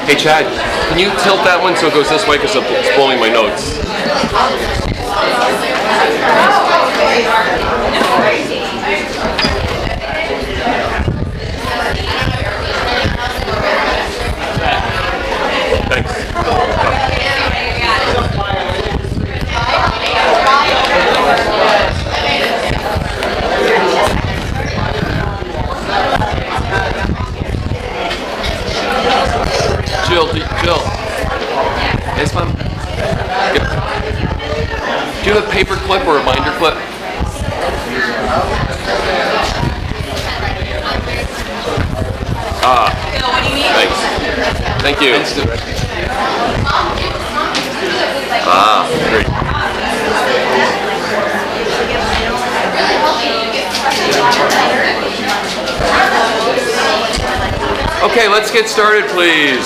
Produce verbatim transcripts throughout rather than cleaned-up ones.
Hey Chad, can you tilt that one so it goes this way because it's blowing my notes? Thanks. Jill, Jill. Yes, Mom. Do you have a paper clip or a binder clip? Ah, thanks. Thank you. Ah, great. Okay, let's get started, please.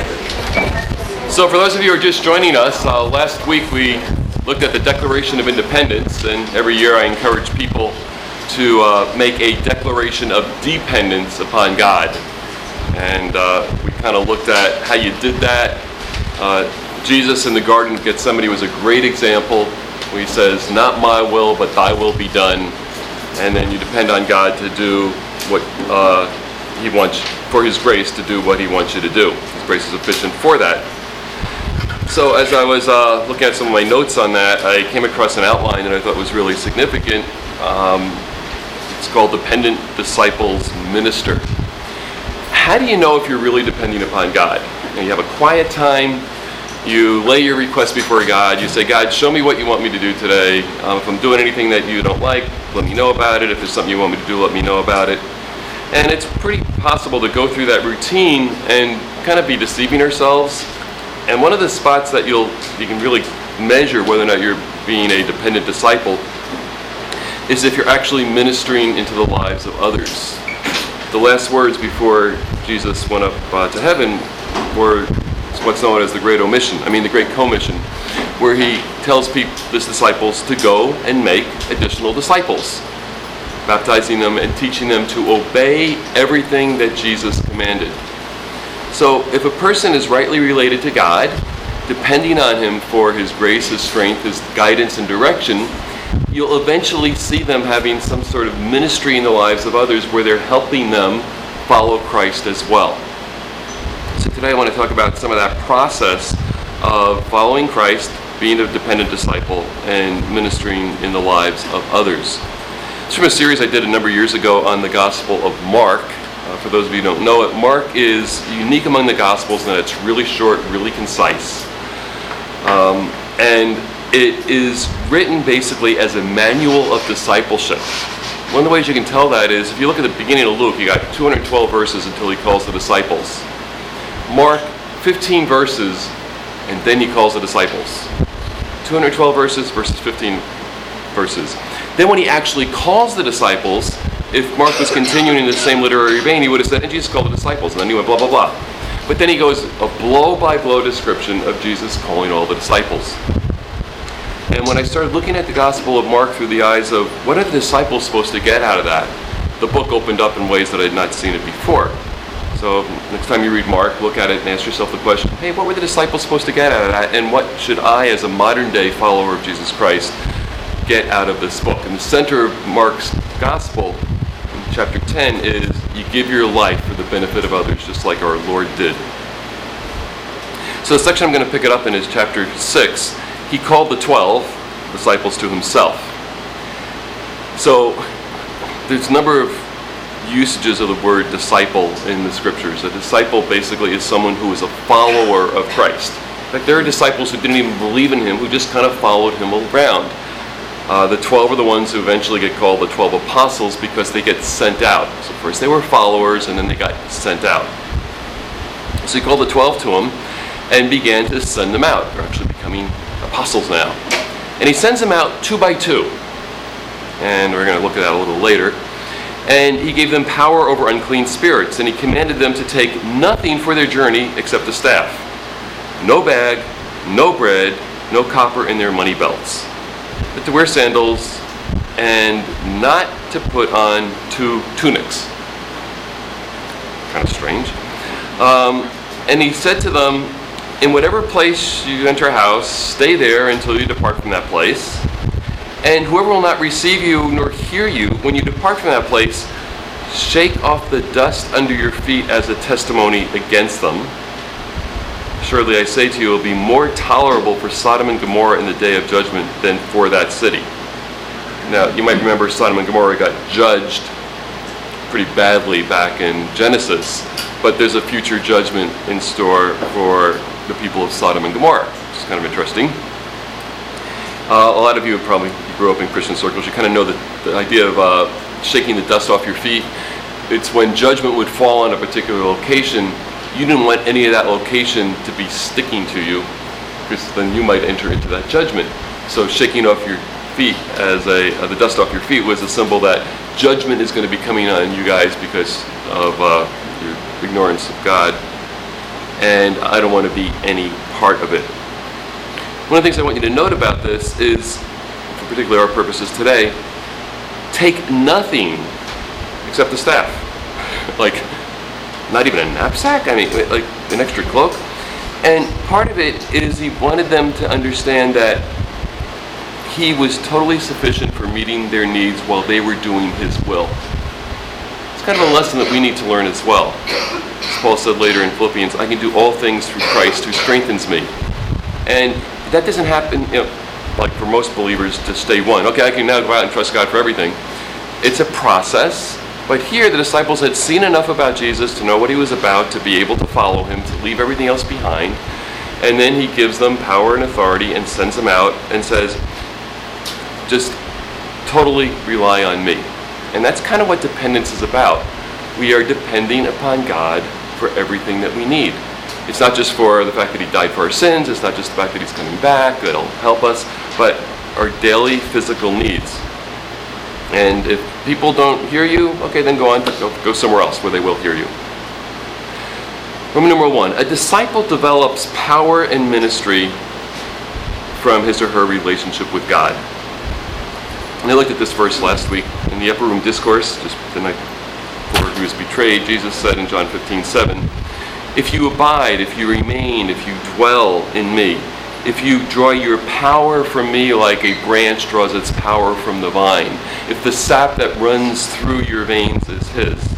So for those of you who are just joining us, uh, last week we looked at the Declaration of Independence, and every year I encourage people to uh, make a declaration of dependence upon God. And uh, we kind of looked at how you did that. Uh, Jesus in the Garden of Gethsemane was a great example where he says, "Not my will, but thy will be done." And then you depend on God to do what uh, he wants, for his grace to do what he wants you to do. His grace is sufficient for that. So as I was uh, looking at some of my notes on that, I came across an outline that I thought was really significant. Um, it's called Dependent Disciples Minister. How do you know if you're really depending upon God? You know, you have a quiet time, you lay your request before God, you say, "God, show me what you want me to do today. Um, if I'm doing anything that you don't like, let me know about it. If there's something you want me to do, let me know about it." And it's pretty possible to go through that routine and kind of be deceiving ourselves. And one of the spots that you'll you can really measure whether or not you're being a dependent disciple is if you're actually ministering into the lives of others. The last words before Jesus went up uh, to heaven were what's known as the Great Omission, I mean the Great Commission, where he tells people, his disciples, to go and make additional disciples, baptizing them and teaching them to obey everything that Jesus commanded. So if a person is rightly related to God, depending on him for his grace, his strength, his guidance and direction, you'll eventually see them having some sort of ministry in the lives of others where they're helping them follow Christ as well. So today I want to talk about some of that process of following Christ, being a dependent disciple, and ministering in the lives of others. It's from a series I did a number of years ago on the Gospel of Mark. Uh, for those of you who don't know it, Mark is unique among the Gospels in that it's really short, really concise. Um, and it is written basically as a manual of discipleship. One of the ways you can tell that is if you look at the beginning of Luke, you got two hundred twelve verses until he calls the disciples. Mark, fifteen verses, and then he calls the disciples. two hundred twelve verses versus fifteen verses. Then when he actually calls the disciples, if Mark was continuing in the same literary vein, he would have said, "And Jesus called the disciples," and then he went blah, blah, blah. But then he goes a blow-by-blow description of Jesus calling all the disciples. And when I started looking at the Gospel of Mark through the eyes of what are the disciples supposed to get out of that, the book opened up in ways that I had not seen it before. So next time you read Mark, look at it and ask yourself the question, hey, what were the disciples supposed to get out of that? And what should I, as a modern-day follower of Jesus Christ, get out of this book? And the center of Mark's Gospel, in chapter ten, is you give your life for the benefit of others, just like our Lord did. So the section I'm going to pick it up in is chapter six. He called the twelve disciples to himself. So there's a number of usages of the word disciple in the scriptures. A disciple basically is someone who is a follower of Christ. In fact, there are disciples who didn't even believe in him, who just kind of followed him around. Uh, the twelve are the ones who eventually get called the twelve apostles because they get sent out. So first they were followers and then they got sent out. So he called the twelve to him and began to send them out. They're actually becoming apostles now. And he sends them out two by two. And we're going to look at that a little later. And he gave them power over unclean spirits, and he commanded them to take nothing for their journey except a staff. No bag, no bread, no copper in their money belts. But to wear sandals, and not to put on two tunics. Kind of strange. Um, And he said to them, in whatever place you enter a house, stay there until you depart from that place. And whoever will not receive you nor hear you when you depart from that place, shake off the dust under your feet as a testimony against them. Surely I say to you, it will be more tolerable for Sodom and Gomorrah in the day of judgment than for that city. Now, you might remember Sodom and Gomorrah got judged pretty badly back in Genesis, but there's a future judgment in store for the people of Sodom and Gomorrah, which is kind of interesting. Uh, a lot of you have probably you grew up in Christian circles. You kind of know the, the idea of uh, shaking the dust off your feet. It's when judgment would fall on a particular location, you didn't want any of that location to be sticking to you, because then you might enter into that judgment. So shaking off your feet as a uh, the dust off your feet was a symbol that judgment is going to be coming on you guys because of uh, your ignorance of God, and I don't want to be any part of it. One of the things I want you to note about this is, for particularly our purposes today, take nothing except the staff. Like, not even a knapsack? I mean, like an extra cloak? And part of it is he wanted them to understand that he was totally sufficient for meeting their needs while they were doing his will. It's kind of a lesson that we need to learn as well. As Paul said later in Philippians, I can do all things through Christ who strengthens me. And that doesn't happen, you know, like for most believers, just day one. Okay, I can now go out and trust God for everything. It's a process. But here the disciples had seen enough about Jesus to know what he was about, to be able to follow him, to leave everything else behind. And then he gives them power and authority and sends them out and says, just totally rely on me. And that's kind of what dependence is about. We are depending upon God for everything that we need. It's not just for the fact that he died for our sins, it's not just the fact that he's coming back, that'll help us, but our daily physical needs. And if people don't hear you, okay, then go on, go, go somewhere else where they will hear you. Roman numeral one, a disciple develops power and ministry from his or her relationship with God. And I looked at this verse last week in the Upper Room Discourse, just the night before he was betrayed. Jesus said in John fifteen seven, if you abide, if you remain, if you dwell in me, if you draw your power from me like a branch draws its power from the vine, if the sap that runs through your veins is his,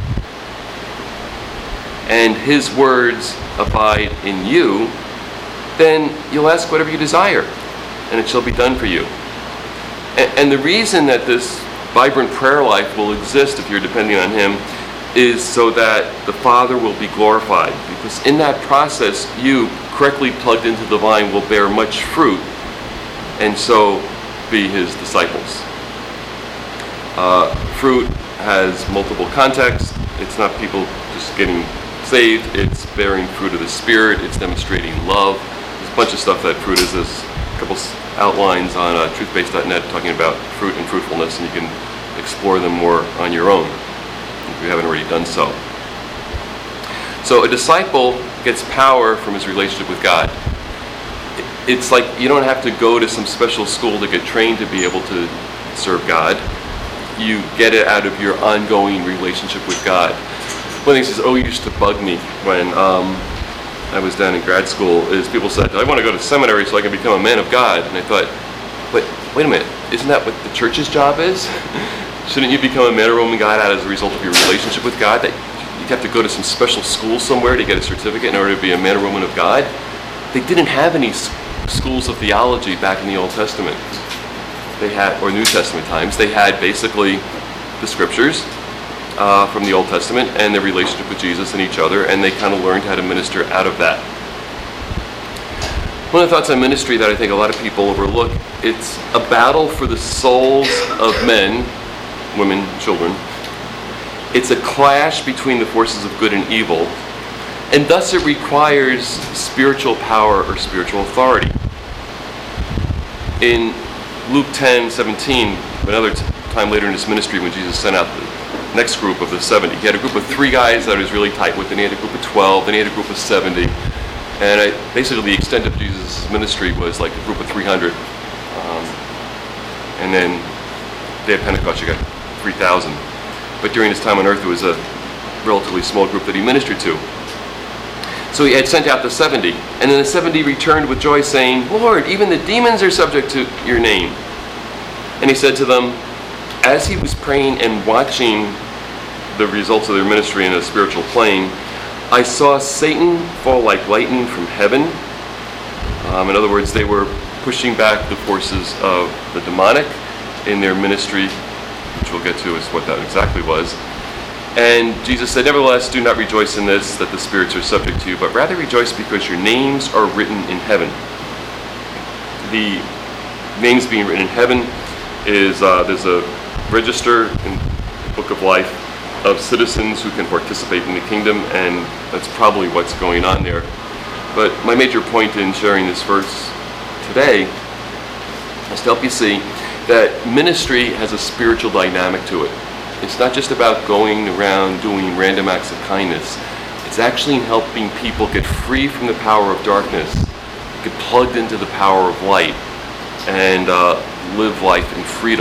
and his words abide in you, then you'll ask whatever you desire, and it shall be done for you. And, and the reason that this vibrant prayer life will exist if you're depending on him is so that the Father will be glorified, because in that process, you, correctly plugged into the vine, will bear much fruit, and so be his disciples. Uh, fruit has multiple contexts. It's not people just getting saved. It's bearing fruit of the Spirit. It's demonstrating love. There's a bunch of stuff that fruit is. There's a couple outlines on uh, truth based dot net talking about fruit and fruitfulness, and you can explore them more on your own if you haven't already done so. So a disciple gets power from his relationship with God. It's like you don't have to go to some special school to get trained to be able to serve God. You get it out of your ongoing relationship with God. One thing that says, oh, used to bug me when um, I was down in grad school is people said, I want to go to seminary so I can become a man of God. And I thought, but wait a minute, isn't that what the church's job is? Shouldn't you become a man or woman of God out as a result of your relationship with God? That you have to go to some special school somewhere to get a certificate in order to be a man or woman of God? They didn't have any schools of theology back in the Old Testament. They had, or New Testament times, they had basically the scriptures uh, from the Old Testament and their relationship with Jesus and each other, and they kind of learned how to minister out of that. One of the thoughts on ministry that I think a lot of people overlook, it's a battle for the souls of men, women, children. It's a clash between the forces of good and evil, and thus it requires spiritual power or spiritual authority. In Luke ten seventeen, another t- time later in his ministry when Jesus sent out the next group of the seventy, he had a group of three guys that he was really tight with, then he had a group of twelve, then he had a group of seventy, and I, basically the extent of Jesus' ministry was like a group of three hundred. Um, and then day of Pentecost, you got three thousand. But during his time on earth, it was a relatively small group that he ministered to. So he had sent out the seventy. And then the seventy returned with joy, saying, Lord, even the demons are subject to your name. And he said to them, as he was praying and watching the results of their ministry in a spiritual plane, I saw Satan fall like lightning from heaven. Um, in other words, they were pushing back the forces of the demonic in their ministry, which we'll get to is what that exactly was. And Jesus said, nevertheless, do not rejoice in this, that the spirits are subject to you, but rather rejoice because your names are written in heaven. The names being written in heaven is, uh, there's a register in the Book of Life of citizens who can participate in the kingdom, and that's probably what's going on there. But my major point in sharing this verse today is to help you see that ministry has a spiritual dynamic to it. It's not just about going around doing random acts of kindness. It's actually in helping people get free from the power of darkness, get plugged into the power of light, and uh, live life in freedom.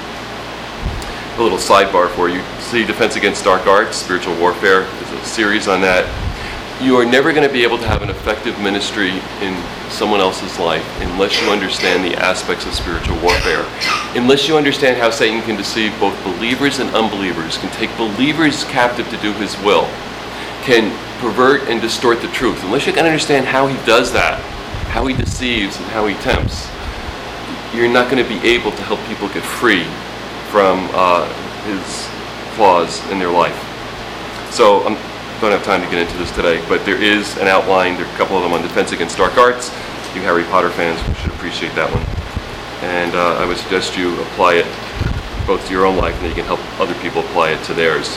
A little sidebar for you. See Defense Against Dark Arts, Spiritual Warfare. There's a series on that. You are never going to be able to have an effective ministry in someone else's life unless you understand the aspects of spiritual warfare. Unless you understand how Satan can deceive both believers and unbelievers, can take believers captive to do his will, can pervert and distort the truth. Unless you can understand how he does that, how he deceives and how he tempts, you're not going to be able to help people get free from uh, his flaws in their life. So I um, don't have time to get into this today, but there is an outline. There are a couple of them on Defense Against Dark Arts. You Harry Potter fans should appreciate that one. And uh, I would suggest you apply it both to your own life, and then you can help other people apply it to theirs.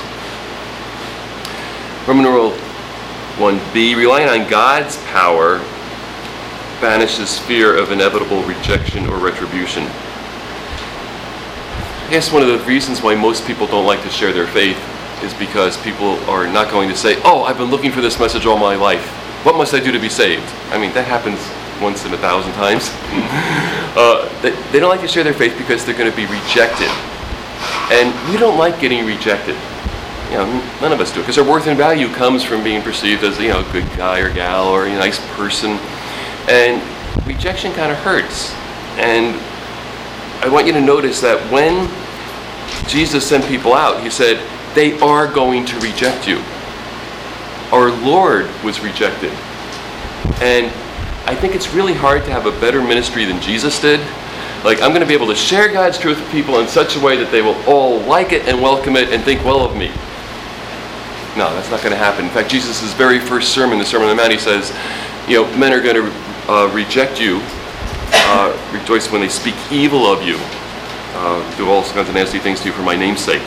Roman numeral one B, relying on God's power banishes fear of inevitable rejection or retribution. I guess one of the reasons why most people don't like to share their faith is because people are not going to say, oh, I've been looking for this message all my life. What must I do to be saved? I mean, that happens once in a thousand times. uh, they, they don't like to share their faith because they're going to be rejected. And we don't like getting rejected. You know, none of us do, because our worth and value comes from being perceived as, you know, a good guy or gal or a nice person. And rejection kind of hurts. And I want you to notice that when Jesus sent people out, he said, they are going to reject you. Our Lord was rejected. And I think it's really hard to have a better ministry than Jesus did. Like, I'm going to be able to share God's truth with people in such a way that they will all like it and welcome it and think well of me. No, that's not going to happen. In fact, Jesus' very first sermon, the Sermon on the Mount, he says, you know, men are going to uh, reject you, uh, rejoice when they speak evil of you, uh, do all kinds of nasty things to you for my name's sake.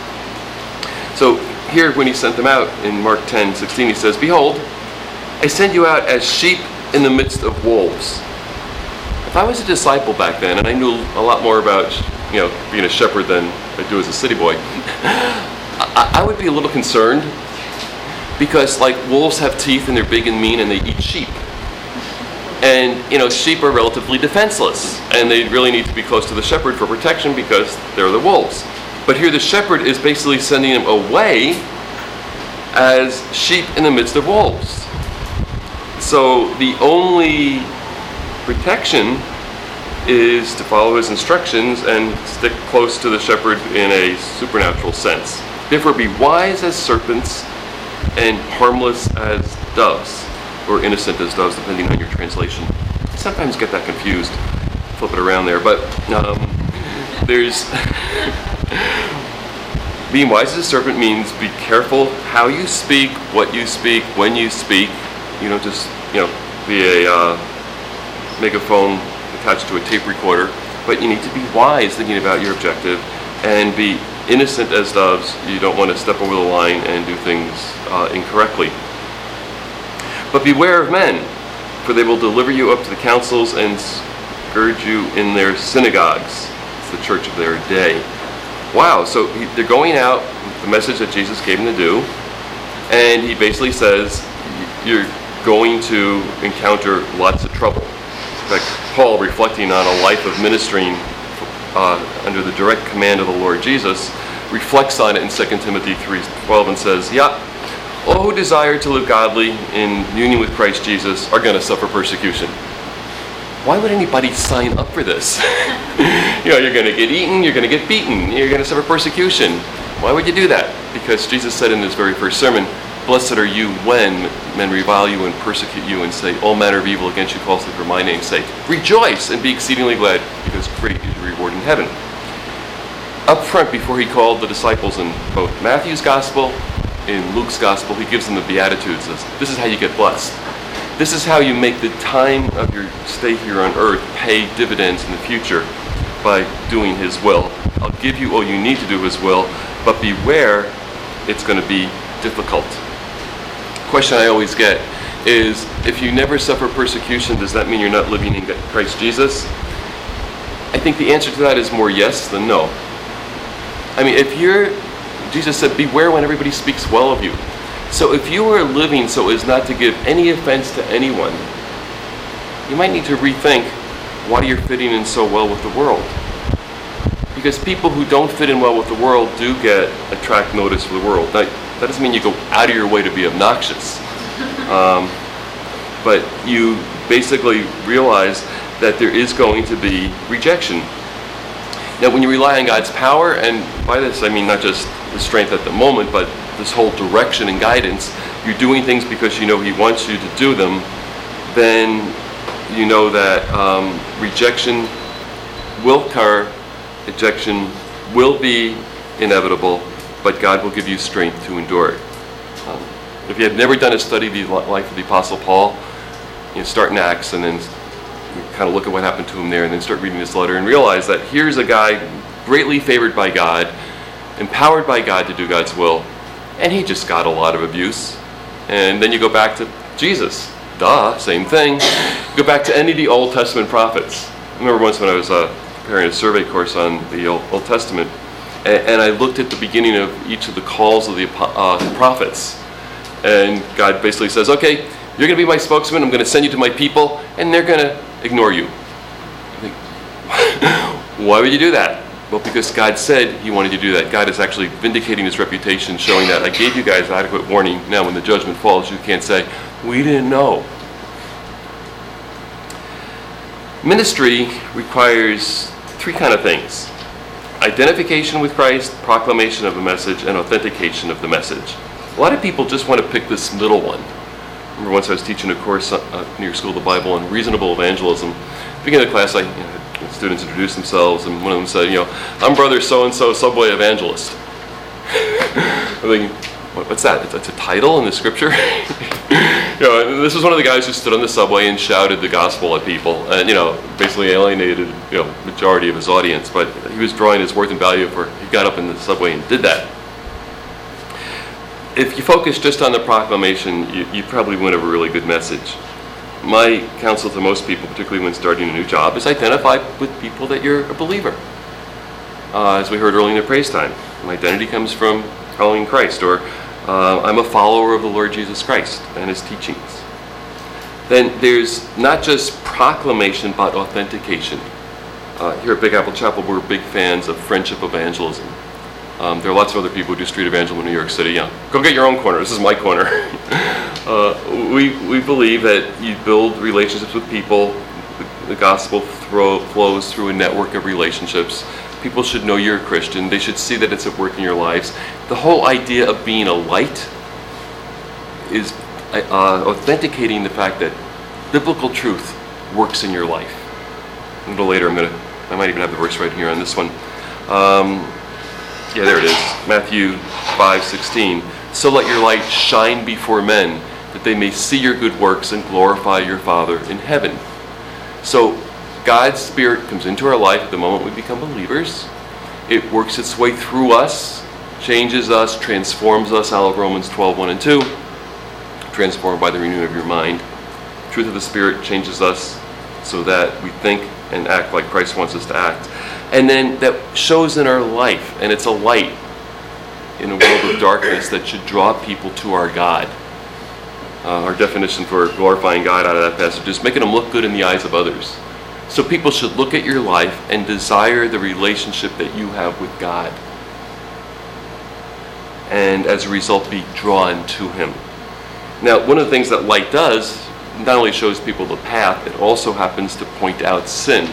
So here, when he sent them out in Mark ten sixteen, he says, behold, I send you out as sheep in the midst of wolves. If I was a disciple back then, and I knew a lot more about, you know, being a shepherd than I do as a city boy, I, I would be a little concerned, because like wolves have teeth and they're big and mean and they eat sheep. And, you know, sheep are relatively defenseless, and they really need to be close to the shepherd for protection because they're the wolves. But here the shepherd is basically sending them away as sheep in the midst of wolves. So the only protection is to follow his instructions and stick close to the shepherd in a supernatural sense. Therefore be wise as serpents and harmless as doves, or innocent as doves, depending on your translation. I sometimes get that confused. Flip it around there, but um, there's... Being wise as a serpent means be careful how you speak, what you speak, when you speak. You don't just, you know, be a uh, megaphone attached to a tape recorder, but you need to be wise thinking about your objective and be innocent as doves. You don't want to step over the line and do things uh, incorrectly. But beware of men, for they will deliver you up to the councils and scourge you in their synagogues. It's the church of their day. Wow, so he, they're going out with the message that Jesus gave them to do, and he basically says, you're going to encounter lots of trouble. In fact, Paul, reflecting on a life of ministering uh, under the direct command of the Lord Jesus, reflects on it in Second Timothy three twelve and says, yeah, all who desire to live godly in union with Christ Jesus are going to suffer persecution. Why would anybody sign up for this? You know, you're going to get eaten, you're going to get beaten, you're going to suffer persecution. Why would you do that? Because Jesus said in his very first sermon, "Blessed are you when men revile you and persecute you and say all manner of evil against you falsely for my name's sake. Rejoice and be exceedingly glad, because great is your reward in heaven." Up front, before he called the disciples in both Matthew's gospel, in Luke's gospel, he gives them the Beatitudes. This is how you get blessed. This is how you make the time of your stay here on earth pay dividends in the future, by doing his will. I'll give you all you need to do his will, but beware, it's going to be difficult. Question I always get is, if you never suffer persecution, does that mean you're not living in Christ Jesus? I think the answer to that is more yes than no. I mean, if you're, Jesus said, beware when everybody speaks well of you. So if you are living so as not to give any offense to anyone, you might need to rethink why you're fitting in so well with the world. Because people who don't fit in well with the world do get attract notice of the world. Now, that doesn't mean you go out of your way to be obnoxious. Um, but you basically realize that there is going to be rejection. Now, when you rely on God's power, and by this I mean not just the strength at the moment, but this whole direction and guidance, you're doing things because you know he wants you to do them, then you know that um, rejection will occur, rejection will be inevitable, but God will give you strength to endure it. Um, if you have never done a study of the life of the Apostle Paul, you know, start in Acts and then kind of look at what happened to him there, and then start reading this letter and realize that here's a guy greatly favored by God, empowered by God to do God's will, and he just got a lot of abuse. And then you go back to Jesus. Duh, same thing. Go back to any of the Old Testament prophets. I remember once when I was uh, preparing a survey course on the Old, Old Testament, and, and I looked at the beginning of each of the calls of the uh, prophets, and God basically says, okay, you're going to be my spokesman, I'm going to send you to my people, and they're going to ignore you. I think, why would you do that? Well, because God said he wanted you to do that. God is actually vindicating his reputation, showing that I gave you guys adequate warning. Now when the judgment falls, you can't say, we didn't know. Ministry requires three kind of things: identification with Christ, proclamation of the message, and authentication of the message. A lot of people just want to pick this middle one. I remember once I was teaching a course uh, near School of the Bible on reasonable evangelism. At the beginning of the class, I, you know, the students introduced themselves, and one of them said, you know, I'm brother so-and-so, Subway Evangelist. I'm thinking, what, what's that? That's a title in the scripture? You know, this was one of the guys who stood on the subway and shouted the gospel at people, and, you know, basically alienated, you know, majority of his audience, but he was drawing his worth and value for, he got up in the subway and did that. If you focus just on the proclamation, you, you probably wouldn't have a really good message. My counsel to most people, particularly when starting a new job, is identify with people that you're a believer. Uh, as we heard earlier in the praise time, my identity comes from following Christ, or uh, I'm a follower of the Lord Jesus Christ and his teachings. Then there's not just proclamation, but authentication. Uh, here at Big Apple Chapel, we're big fans of friendship evangelism. Um, there are lots of other people who do street evangelism in New York City. Yeah, go get your own corner. This is my corner. uh, we we believe that you build relationships with people. The, the gospel throw, flows through a network of relationships. People should know you're a Christian. They should see that it's at work in your lives. The whole idea of being a light is uh, authenticating the fact that biblical truth works in your life. A little later, I'm gonna. I might even have the verse right here on this one. Um, Yeah, there it is. Matthew five sixteen. So let your light shine before men, that they may see your good works and glorify your Father in heaven. So God's Spirit comes into our life at the moment we become believers. It works its way through us, changes us, transforms us, out of Romans twelve, one and two. Transformed by the renewing of your mind. Truth of the Spirit changes us so that we think and act like Christ wants us to act. And then that shows in our life, and it's a light in a world of darkness that should draw people to our God. Uh, our definition for glorifying God out of that passage is making them look good in the eyes of others. So people should look at your life and desire the relationship that you have with God. and as a result be drawn to him. Now, one of the things that light does, not only shows people the path, it also happens to point out sin.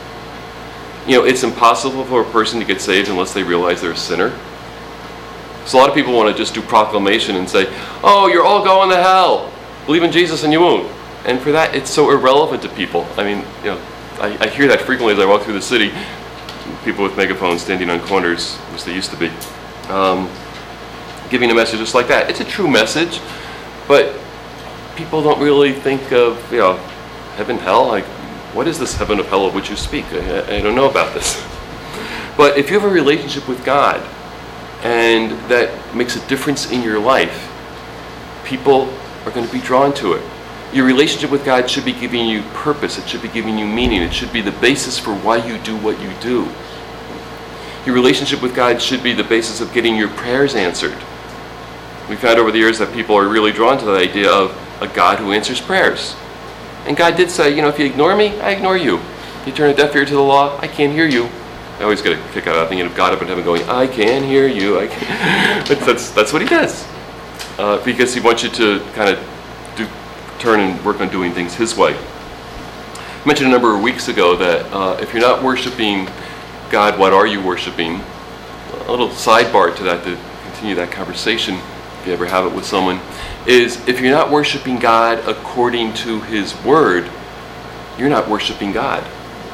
You know, it's impossible for a person to get saved unless they realize they're a sinner. So a lot of people want to just do proclamation and say, oh, you're all going to hell. Believe in Jesus and you won't. And for that, it's so irrelevant to people. I mean, you know, I, I hear that frequently as I walk through the city. People with megaphones standing on corners, as they used to be, um, giving a message just like that. It's a true message, but people don't really think of, you know, heaven, hell. Like, what is this heaven of hell of which you speak? I, I don't know about this. But if you have a relationship with God, and that makes a difference in your life, people are going to be drawn to it. Your relationship with God should be giving you purpose. It should be giving you meaning. It should be the basis for why you do what you do. Your relationship with God should be the basis of getting your prayers answered. We found over the years that people are really drawn to the idea of a God who answers prayers. And God did say, you know, if you ignore me, I ignore you. If you turn a deaf ear to the law, I can't hear you. I always get a kick out of thinking of God up in heaven going, I can hear you. I can. But that's, that's what he does. Uh, because he wants you to kind of do, turn and work on doing things his way. I mentioned a number of weeks ago that uh, if you're not worshiping God, what are you worshiping? A little sidebar to that to continue that conversation, if you ever have it with someone, is if you're not worshiping God according to his word, you're not worshiping God.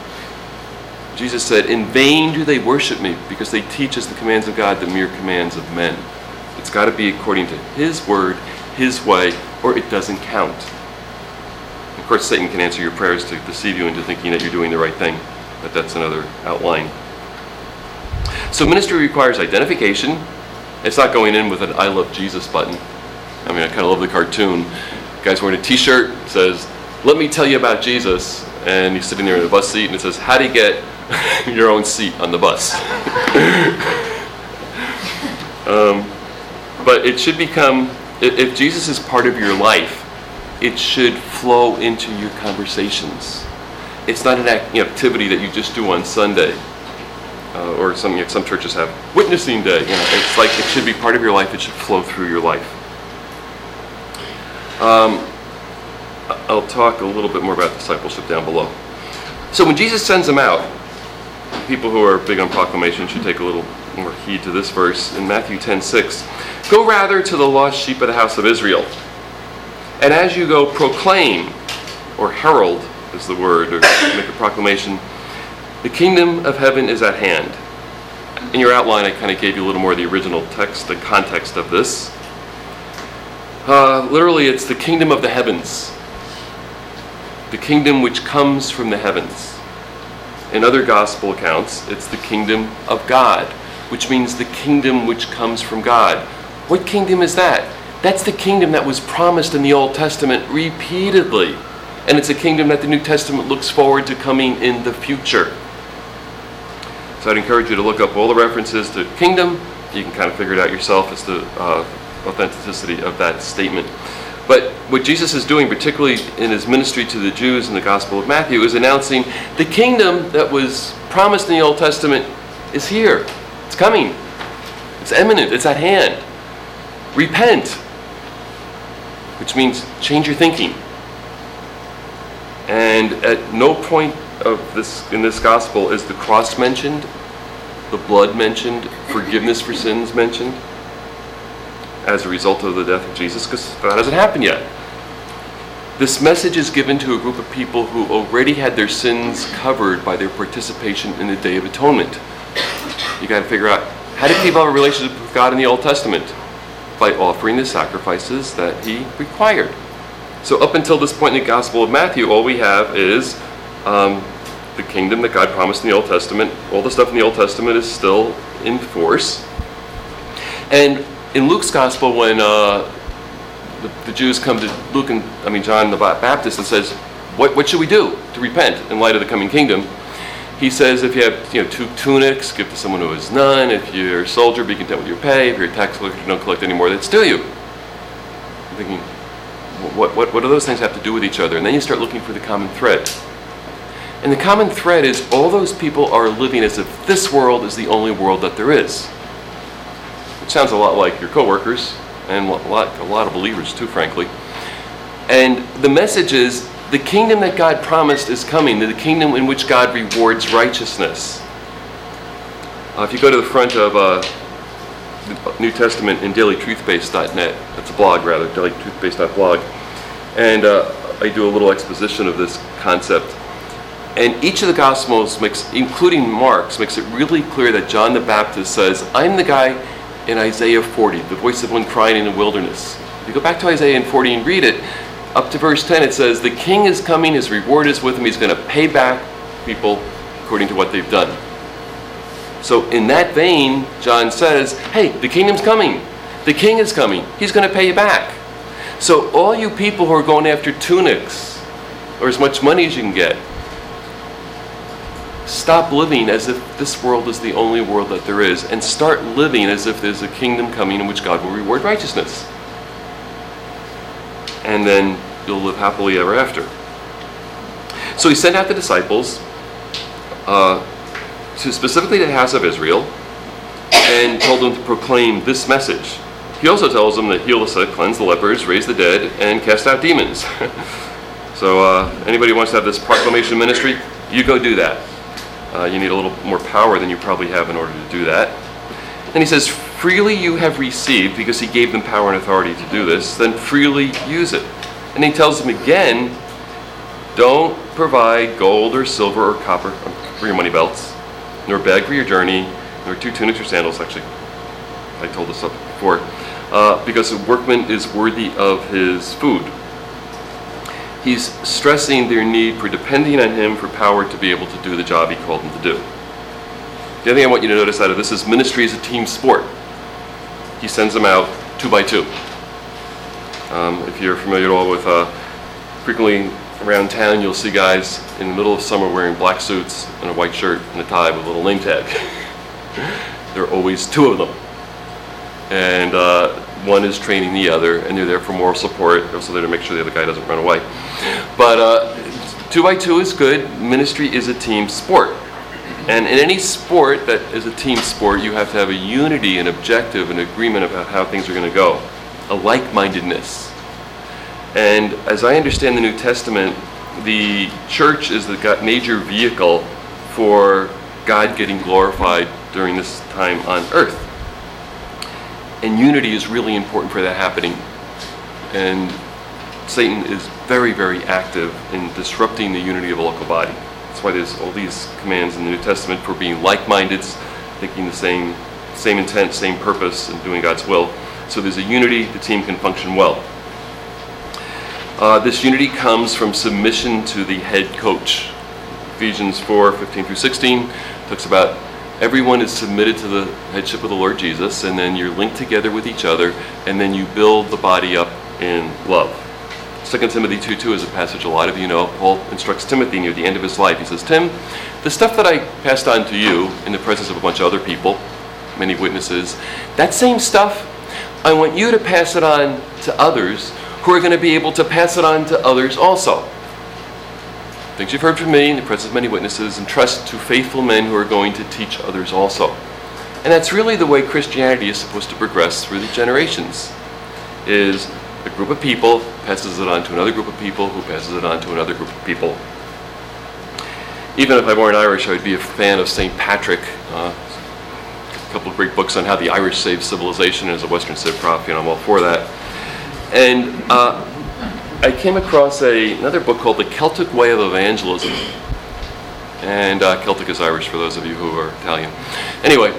Jesus said, in vain do they worship me, because they teach as the commands of God the mere commands of men. It's got to be according to his word, his way, or it doesn't count. Of course, Satan can answer your prayers to deceive you into thinking that you're doing the right thing, but that's another outline. So ministry requires identification. It's not going in with an I love Jesus button. I mean, I kind of love the cartoon. The guy's wearing a t-shirt, says, let me tell you about Jesus, and he's sitting there in the bus seat, and it says, how do you get your own seat on the bus? um, but it should become, if Jesus is part of your life, it should flow into your conversations. It's not an activity that you just do on Sunday, uh, or some, you know, some churches have witnessing day. You know, it's like it should be part of your life. It should flow through your life. Um, I'll talk a little bit more about discipleship down below. So when Jesus sends them out, people who are big on proclamation should take a little more heed to this verse in Matthew ten six. Go rather to the lost sheep of the house of Israel. And as you go, proclaim, or herald is the word, or make a proclamation, the kingdom of heaven is at hand. In your outline, I kind of gave you a little more of the original text, the context of this. Uh, literally, it's the kingdom of the heavens. The kingdom which comes from the heavens. In other gospel accounts, it's the kingdom of God, which means the kingdom which comes from God. What kingdom is that? That's the kingdom that was promised in the Old Testament repeatedly. And it's a kingdom that the New Testament looks forward to coming in the future. So I'd encourage you to look up all the references to kingdom. You can kind of figure it out yourself as to uh, authenticity of that statement. But what Jesus is doing, particularly in his ministry to the Jews in the Gospel of Matthew, is announcing the kingdom that was promised in the Old Testament is here. It's coming. It's imminent. It's at hand. Repent, which means change your thinking. And at no point of this in this gospel is the cross mentioned, the blood mentioned, forgiveness for sins mentioned as a result of the death of Jesus, because that hasn't happened yet. This message is given to a group of people who already had their sins covered by their participation in the Day of Atonement. You got to figure out, how did people have a relationship with God in the Old Testament? By offering the sacrifices that he required. So up until this point in the Gospel of Matthew, all we have is um, the kingdom that God promised in the Old Testament. All the stuff in the Old Testament is still in force. And in Luke's Gospel, when uh, the, the Jews come to Luke and I mean John the Baptist and says, "What what should we do to repent in light of the coming kingdom?" He says, if you have you know two tunics, give to someone who has none. If you're a soldier, be content with your pay. If you're a tax collector, don't collect any more that's due you. I'm thinking, what, what, what do those things have to do with each other? And then you start looking for the common thread. And the common thread is all those people are living as if this world is the only world that there is. which sounds a lot like your coworkers, and a lot, a lot of believers too, frankly. And the message is, the kingdom that God promised is coming, the kingdom in which God rewards righteousness. Uh, if you go to the front of uh, New Testament in daily truth base dot net, that's a blog rather, daily truth base dot blog, and uh, I do a little exposition of this concept. And each of the Gospels, makes, including Mark's, makes it really clear that John the Baptist says, I'm the guy in Isaiah forty, the voice of one crying in the wilderness. If you go back to Isaiah forty and read it, up to verse ten, it says, the king is coming, his reward is with him, he's going to pay back people according to what they've done. So in that vein, John says, hey, the kingdom's coming. The king is coming. He's going to pay you back. So all you people who are going after tunics, or as much money as you can get, stop living as if this world is the only world that there is, and start living as if there's a kingdom coming in which God will reward righteousness. And then you'll live happily ever after. So he sent out the disciples uh, to specifically the house of Israel and told them to proclaim this message. He also tells them to heal the sick, cleanse the lepers, raise the dead, and cast out demons. So uh, anybody who wants to have this proclamation ministry, you go do that. Uh, you need a little more power than you probably have in order to do that. And he says, freely you have received, because he gave them power and authority to do this, then freely use it. And he tells them again, don't provide gold or silver or copper for your money belts, nor bag for your journey, nor two tunics or sandals. Actually, I told this up before. Uh, because the workman is worthy of his food. He's stressing their need for depending on him for power to be able to do the job he called them to do. The other thing I want you to notice out of this is ministry is a team sport. He sends them out two by two. Um, if you're familiar at all with uh, frequently around town, you'll see guys in the middle of summer wearing black suits and a white shirt and a tie with a little name tag. There are always two of them. And uh, one is training the other, and they're there for moral support, also there to make sure the other guy doesn't run away. But uh, two by two is good. Ministry is a team sport. And in any sport that is a team sport, you have to have a unity, an objective, an agreement about how things are going to go, a like-mindedness. And as I understand the New Testament, the church is the major vehicle for God getting glorified during this time on earth. And unity is really important for that happening. And Satan is very, very active in disrupting the unity of a local body. That's why there's all these commands in the New Testament for being like-minded, thinking the same, same intent, same purpose, and doing God's will. So there's a unity, the team can function well. Uh, this unity comes from submission to the head coach. Ephesians four, fifteen through sixteen talks about everyone is submitted to the headship of the Lord Jesus, and then you're linked together with each other, and then you build the body up in love. Second Timothy two two is a passage a lot of you know. Paul instructs Timothy near the end of his life. He says, Tim, the stuff that I passed on to you in the presence of a bunch of other people, many witnesses, that same stuff, I want you to pass it on to others who are going to be able to pass it on to others also. Things you've heard from me in the presence of many witnesses, entrust to faithful men who are going to teach others also. And that's really the way Christianity is supposed to progress through the generations, is a group of people passes it on to another group of people who passes it on to another group of people. Even if I weren't Irish, I would be a fan of Saint Patrick. Uh, a couple of great books on how the Irish saved civilization, and as a Western Civ prof, you know, I'm all for that. And uh, I came across a, another book called The Celtic Way of Evangelism. And uh, Celtic is Irish for those of you who are Italian. Anyway,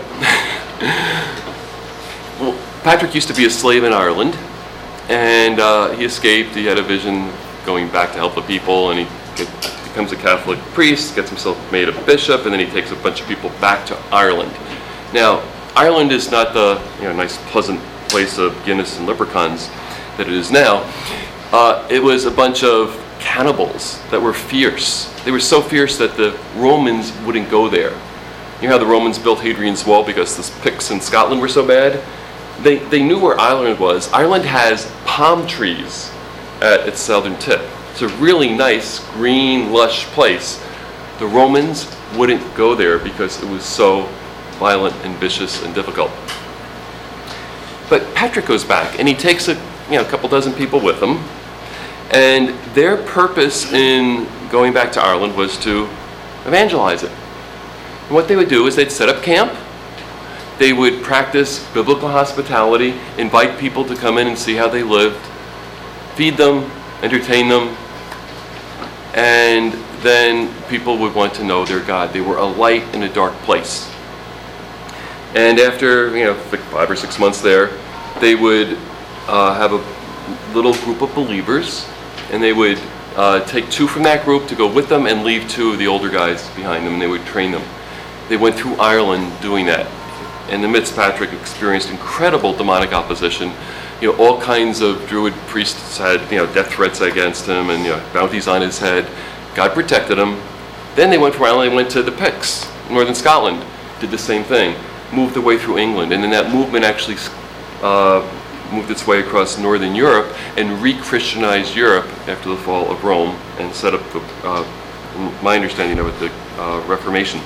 well, Patrick used to be a slave in Ireland. And uh, he escaped. He had a vision going back to help the people, and he get, becomes a Catholic priest, gets himself made a bishop, and then he takes a bunch of people back to Ireland. Now, Ireland is not the you know nice, pleasant place of Guinness and leprechauns that it is now. Uh, it was a bunch of cannibals that were fierce. They were so fierce that the Romans wouldn't go there. You know how the Romans built Hadrian's Wall because the Picts in Scotland were so bad? They they knew where Ireland was. Ireland has palm trees at its southern tip. It's a really nice, green, lush place. The Romans wouldn't go there because it was so violent and vicious and difficult. But Patrick goes back, and he takes a you know a couple dozen people with him, and their purpose in going back to Ireland was to evangelize it. And what they would do is they'd set up camp. They would practice biblical hospitality, invite people to come in and see how they lived, feed them, entertain them, and then people would want to know their God. They were a light in a dark place. And after you know five or six months there, they would uh, have a little group of believers, and they would uh, take two from that group to go with them and leave two of the older guys behind them, and they would train them. They went through Ireland doing that. In the midst, Patrick experienced incredible demonic opposition. You know, all kinds of Druid priests had you know death threats against him, and you know bounties on his head. God protected him. Then they went from Ireland. They went to the Picts, northern Scotland, did the same thing. Moved their way through England, and then that movement actually uh, moved its way across northern Europe and re-Christianized Europe after the fall of Rome, and set up, the, uh, my understanding of it, the uh, Reformation.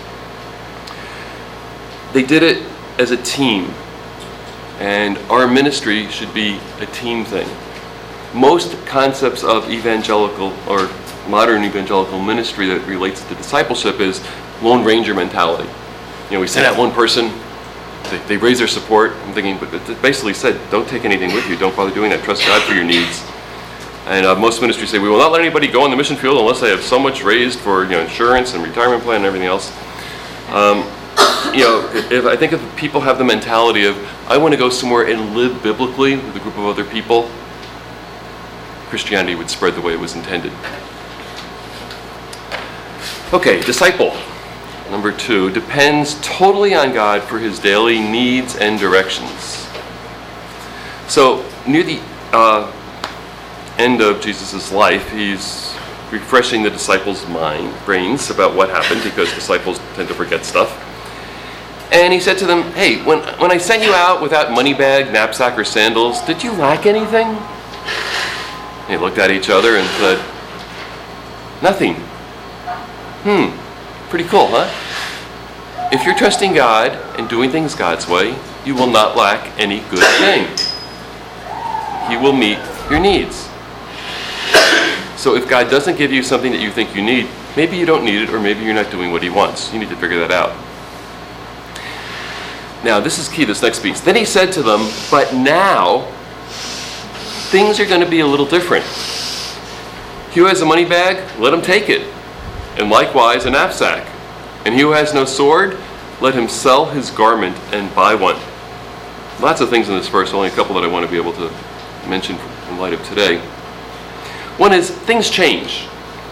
They did it as a team, and our ministry should be a team thing. Most concepts of evangelical or modern evangelical ministry that relates to discipleship is Lone Ranger mentality. You know, we send out one person, they, they raise their support. I'm thinking, but it basically said, don't take anything with you. Don't bother doing that. Trust God for your needs. And uh, most ministries say, we will not let anybody go on the mission field unless they have so much raised for you know insurance and retirement plan and everything else. Um, you know, if I think if people have the mentality of, I want to go somewhere and live biblically with a group of other people, Christianity would spread the way it was intended. Okay, disciple. Number two, depends totally on God for his daily needs and directions. So, near the uh, end of Jesus' life, he's refreshing the disciples' mind, brains about what happened, because disciples tend to forget stuff. And he said to them, hey, when, when I sent you out without money bag, knapsack, or sandals, did you lack anything? And they looked at each other and said, nothing. Hmm. Pretty cool, huh? If you're trusting God and doing things God's way, you will not lack any good thing. He will meet your needs. So if God doesn't give you something that you think you need, maybe you don't need it, or maybe you're not doing what he wants. You need to figure that out. Now, this is key, this next piece. Then he said to them, but now, things are going to be a little different. He who has a money bag, let him take it. And likewise a knapsack. And he who has no sword, let him sell his garment and buy one. Lots of things in this verse, only a couple that I want to be able to mention in light of today. One is, things change.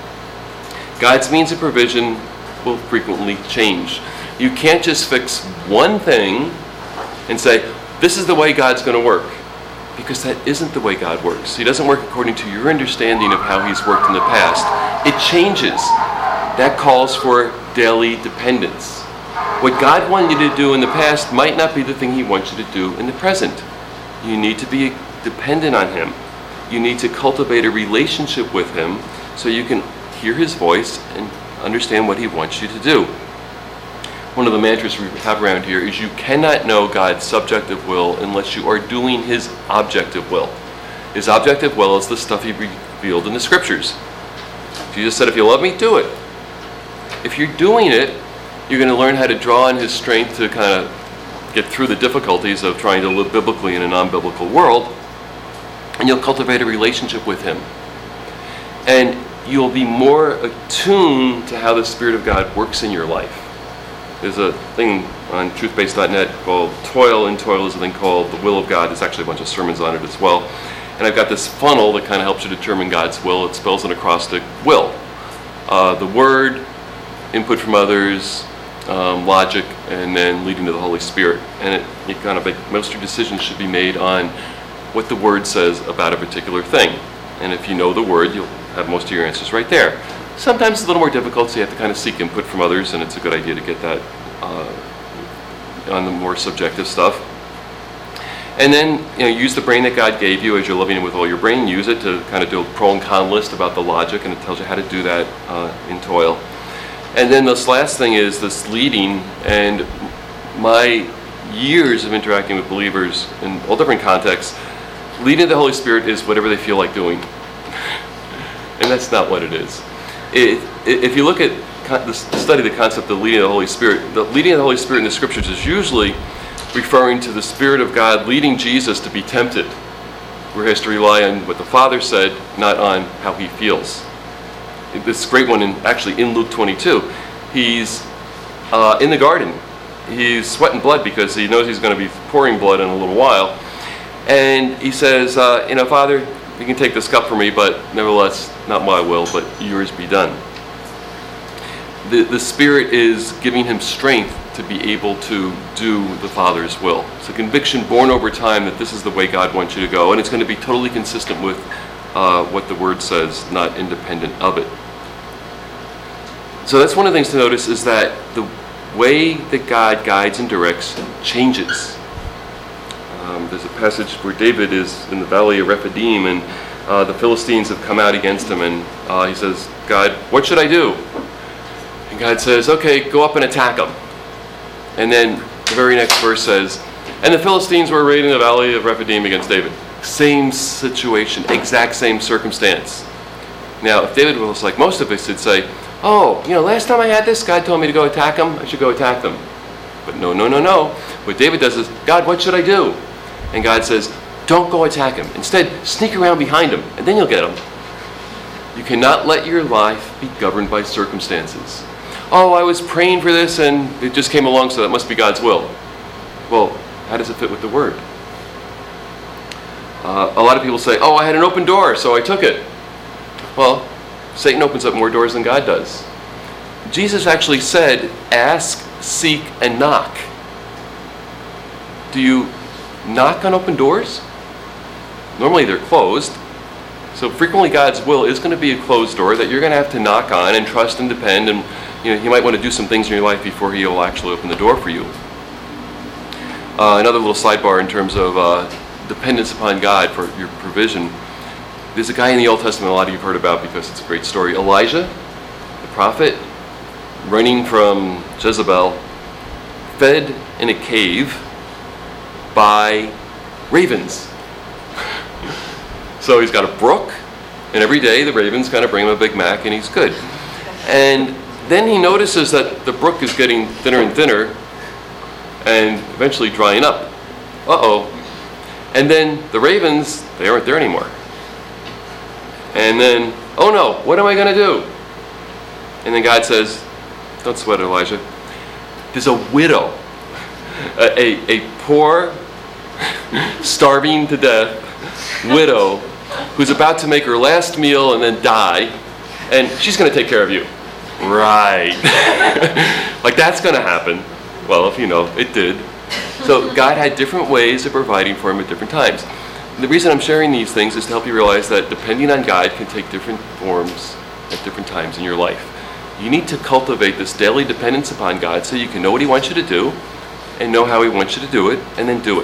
God's means of provision will frequently change. You can't just fix one thing and say, this is the way God's going to work. Because that isn't the way God works. He doesn't work according to your understanding of how he's worked in the past. It changes. That calls for daily dependence. What God wanted you to do in the past might not be the thing he wants you to do in the present. You need to be dependent on him. You need to cultivate a relationship with him so you can hear his voice and understand what he wants you to do. One of the mantras we have around here is, you cannot know God's subjective will unless you are doing his objective will. His objective will is the stuff he revealed in the scriptures. Jesus said, if you love me, do it. If you're doing it, you're going to learn how to draw on his strength to kind of get through the difficulties of trying to live biblically in a non-biblical world, and you'll cultivate a relationship with him. And you'll be more attuned to how the Spirit of God works in your life. There's a thing on truth based dot net called Toil, and Toil is a thing called The Will of God. There's actually a bunch of sermons on it as well. And I've got this funnel that kind of helps you determine God's will. It spells an acrostic: will. Uh, the Word, input from others, um, logic, and then leading to the Holy Spirit. And it, you kind of make, most of your decisions should be made on what the Word says about a particular thing. And if you know the Word, you'll have most of your answers right there. Sometimes it's a little more difficult, so you have to kind of seek input from others, and it's a good idea to get that uh, on the more subjective stuff. And then, you know, use the brain that God gave you as you're living with all your brain. Use it to kind of do a pro and con list about the logic, and it tells you how to do that uh, in Toil. And then this last thing is this leading, and my years of interacting with believers in all different contexts, leading the Holy Spirit is whatever they feel like doing. And that's not what it is. It, it, if you look at the study the concept of leading the Holy Spirit, the leading of the Holy Spirit in the Scriptures is usually referring to the Spirit of God leading Jesus to be tempted, where he has to rely on what the Father said, not on how he feels. This great one, in, actually in Luke twenty-two, he's uh, in the garden. He's sweating blood because he knows he's going to be pouring blood in a little while. And he says, uh, you know, Father, you can take this cup from me, but nevertheless, not my will, but yours be done. The, the Spirit is giving him strength to be able to do the Father's will. It's a conviction born over time that this is the way God wants you to go, and it's going to be totally consistent with uh, what the Word says, not independent of it. So that's one of the things to notice, is that the way that God guides and directs changes. Um, there's a passage where David is in the valley of Rephidim, and uh, the Philistines have come out against him, and uh, he says, God, what should I do? And God says, okay, go up and attack them. And then the very next verse says, and the Philistines were arrayed in the valley of Rephidim against David. Same situation, exact same circumstance. Now, if David was like most of us, he'd say, oh, you know, last time I had this, God told me to go attack them, I should go attack them. But no, no, no, no. What David does is, God, what should I do? And God says, don't go attack him. Instead, sneak around behind him, and then you'll get him. You cannot let your life be governed by circumstances. Oh, I was praying for this, and it just came along, so that must be God's will. Well, how does it fit with the Word? Uh, a lot of people say, oh, I had an open door, so I took it. Well, Satan opens up more doors than God does. Jesus actually said, ask, seek, and knock. Do you knock on open doors? Normally they're closed. So frequently God's will is going to be a closed door that you're going to have to knock on and trust and depend, and you know, he might want to do some things in your life before he will actually open the door for you. Uh, another little sidebar in terms of uh, dependence upon God for your provision. There's a guy in the Old Testament a lot of you have heard about because it's a great story. Elijah, the prophet, running from Jezebel, fed in a cave by ravens. So he's got a brook, and every day the ravens kind of bring him a Big Mac, and he's good. And then he notices that the brook is getting thinner and thinner, and eventually drying up. Uh-oh. And then the ravens, they aren't there anymore. And then, oh no, what am I going to do? And then God says, don't sweat it, Elijah. There's a widow, a, a, a poor, starving to death widow who's about to make her last meal and then die, and she's going to take care of you. Right. Like that's going to happen. Well, if you know, it did. So God had different ways of providing for him at different times. And the reason I'm sharing these things is to help you realize that depending on God can take different forms at different times in your life. You need to cultivate this daily dependence upon God so you can know what he wants you to do and know how he wants you to do it, and then do it.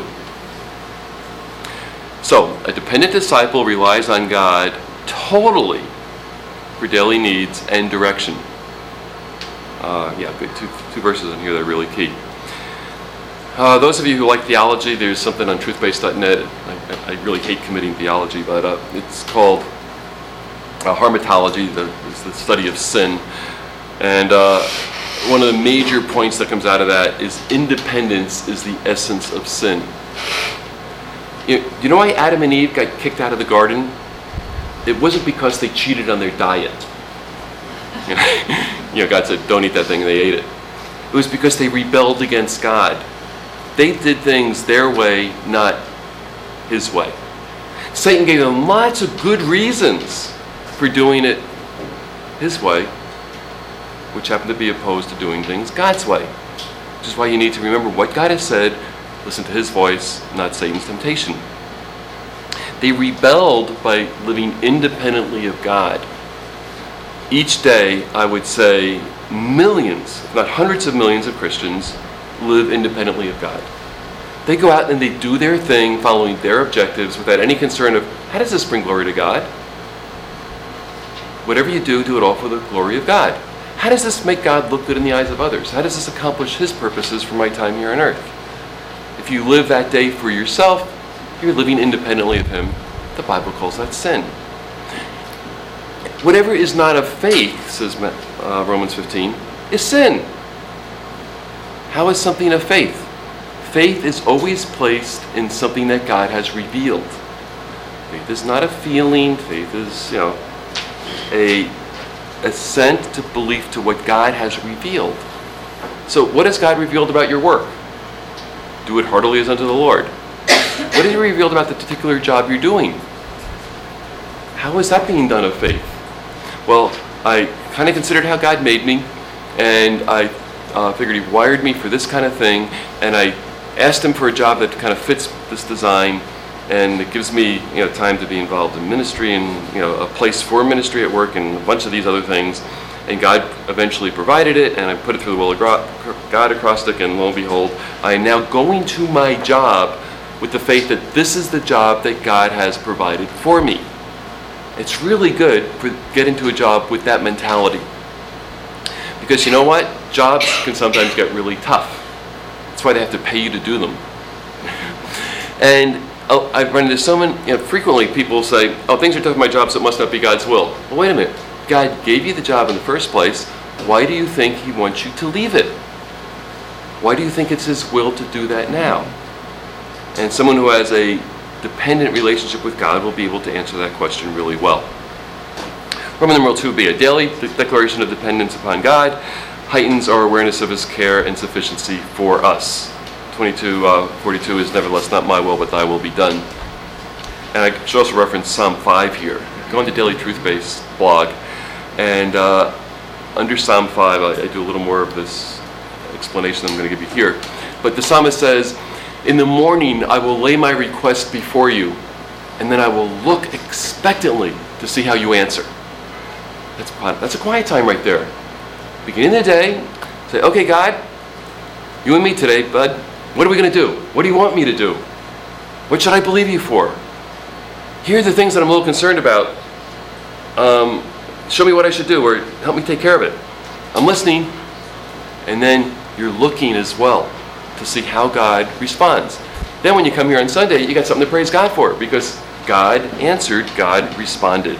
So, a dependent disciple relies on God totally for daily needs and direction. Uh, yeah, good. Two, two verses in here that are really key. Uh, those of you who like theology, there's something on truth based dot net. I, I really hate committing theology, but uh, it's called uh, Harmatology, the, it's the study of sin. And uh, one of the major points that comes out of that is independence is the essence of sin. You, you know why Adam and Eve got kicked out of the garden? It wasn't because they cheated on their diet. You know, God said, don't eat that thing, and they ate it. It was because they rebelled against God. They did things their way, not his way. Satan gave them lots of good reasons for doing it his way, which happened to be opposed to doing things God's way. Which is why you need to remember what God has said, listen to his voice, not Satan's temptation. They rebelled by living independently of God. Each day, I would say, millions, if not hundreds of millions of Christians live independently of God. They go out and they do their thing, following their objectives without any concern of, how does this bring glory to God? Whatever you do, do it all for the glory of God. How does this make God look good in the eyes of others? How does this accomplish his purposes for my time here on earth? If you live that day for yourself, you're living independently of him. The Bible calls that sin. Whatever is not of faith, says uh, Romans fifteen, is sin. How is something of faith? Faith is always placed in something that God has revealed. Faith is not a feeling. Faith is, you know, a assent to belief to what God has revealed. So what has God revealed about your work? Do it heartily as unto the Lord. What has he revealed about the particular job you're doing? How is that being done of faith? Well, I kind of considered how God made me, and I uh, figured he wired me for this kind of thing, and I asked him for a job that kind of fits this design, and it gives me, you know, time to be involved in ministry and, you know, a place for ministry at work and a bunch of these other things. And God eventually provided it, and I put it through the will of God acrostic, and lo and behold, I am now going to my job with the faith that this is the job that God has provided for me. It's really good to get into a job with that mentality. Because you know what? Jobs can sometimes get really tough. That's why they have to pay you to do them. And oh, I've run into so many, you know, frequently people say, oh, things are tough at my job, so it must not be God's will. Well, wait a minute. God gave you the job in the first place. Why do you think he wants you to leave it? Why do you think it's his will to do that now? And someone who has a dependent relationship with God will be able to answer that question really well. Roman numeral two b, a daily declaration of dependence upon God heightens our awareness of his care and sufficiency for us. twenty-two forty-two is nevertheless not my will, but thy will be done. And I should also reference Psalm five here. Go into Daily Truth Base blog, and uh, under Psalm five, I, I do a little more of this explanation I'm going to give you here. But the psalmist says, in the morning I will lay my request before you, and then I will look expectantly to see how you answer. That's, that's a quiet time right there. Beginning of the day, say, okay, God, you and me today, bud, what are we going to do? What do you want me to do? What should I believe you for? Here are the things that I'm a little concerned about. Um, show me what I should do, or help me take care of it. I'm listening. And then you're looking as well to see how God responds. Then when you come here on Sunday, you got something to praise God for, because God answered, God responded.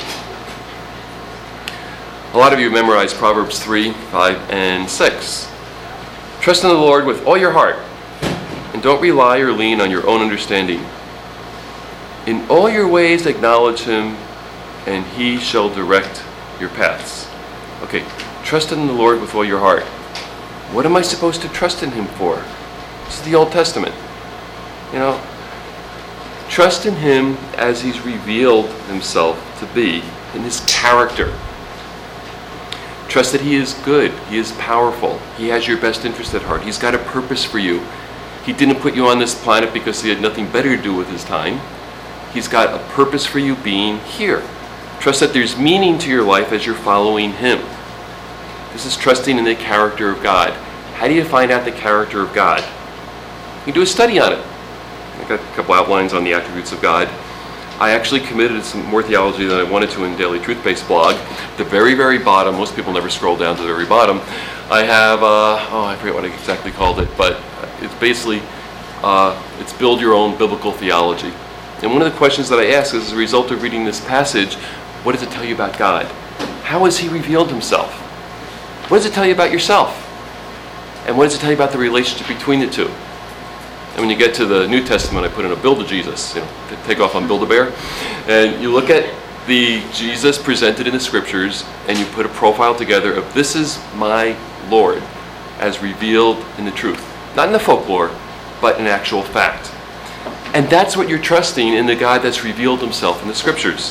A lot of you memorize Proverbs three, five, and six. Trust in the Lord with all your heart, and don't rely or lean on your own understanding. In all your ways acknowledge him, and he shall direct your paths. Okay, trust in the Lord with all your heart. What am I supposed to trust in him for? This is the Old Testament. You know, trust in him as he's revealed himself to be in his character. Trust that he is good, he is powerful, he has your best interest at heart, he's got a purpose for you. He didn't put you on this planet because he had nothing better to do with his time. He's got a purpose for you being here. Trust that there's meaning to your life as you're following him. This is trusting in the character of God. How do you find out the character of God? You do a study on it. I got a couple outlines on the attributes of God. I actually committed some more theology than I wanted to in Daily Truth Base blog. At the very, very bottom, most people never scroll down to the very bottom, I have, uh, oh, I forget what I exactly called it, but it's basically, uh, it's build your own biblical theology. And one of the questions that I ask is, as a result of reading this passage, what does it tell you about God? How has he revealed himself? What does it tell you about yourself? And what does it tell you about the relationship between the two? And when you get to the New Testament, I put in a Build-A-Jesus, you know, to take off on Build-A-Bear. And you look at the Jesus presented in the scriptures, and you put a profile together of this is my Lord as revealed in the truth. Not in the folklore, but in actual fact. And that's what you're trusting in, the God that's revealed himself in the scriptures.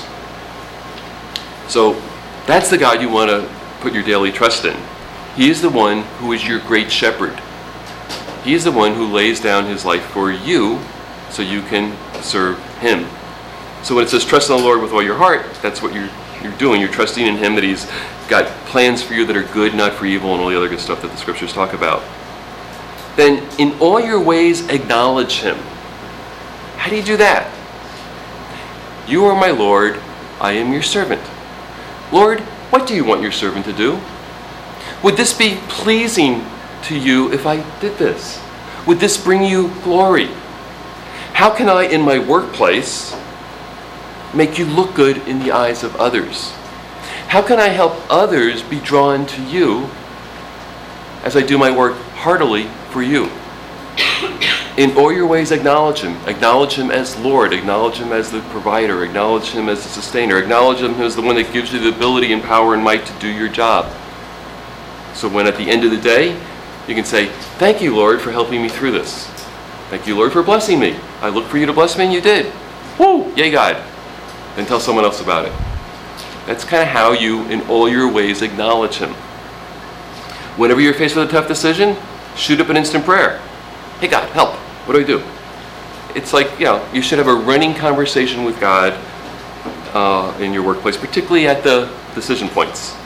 So that's the God you want to put your daily trust in. He is the one who is your great shepherd. He is the one who lays down his life for you so you can serve him. So when it says trust in the Lord with all your heart, that's what you're you're doing. You're trusting in him that he's got plans for you that are good, not for evil, and all the other good stuff that the scriptures talk about. Then in all your ways acknowledge him. How do you do that? You are my Lord, I am your servant. Lord, what do you want your servant to do? Would this be pleasing to you if I did this? Would this bring you glory? How can I, in my workplace, make you look good in the eyes of others? How can I help others be drawn to you as I do my work heartily for you? In all your ways, acknowledge Him. Acknowledge Him as Lord. Acknowledge Him as the provider. Acknowledge Him as the sustainer. Acknowledge Him as the one that gives you the ability and power and might to do your job. So when at the end of the day, you can say, thank you, Lord, for helping me through this. Thank you, Lord, for blessing me. I looked for you to bless me and you did. Woo! Yay, God. Then tell someone else about it. That's kind of how you, in all your ways, acknowledge Him. Whenever you're faced with a tough decision, shoot up an instant prayer. Hey, God, help. What do I do? It's like, you know, you should have a running conversation with God uh, in your workplace, particularly at the decision points.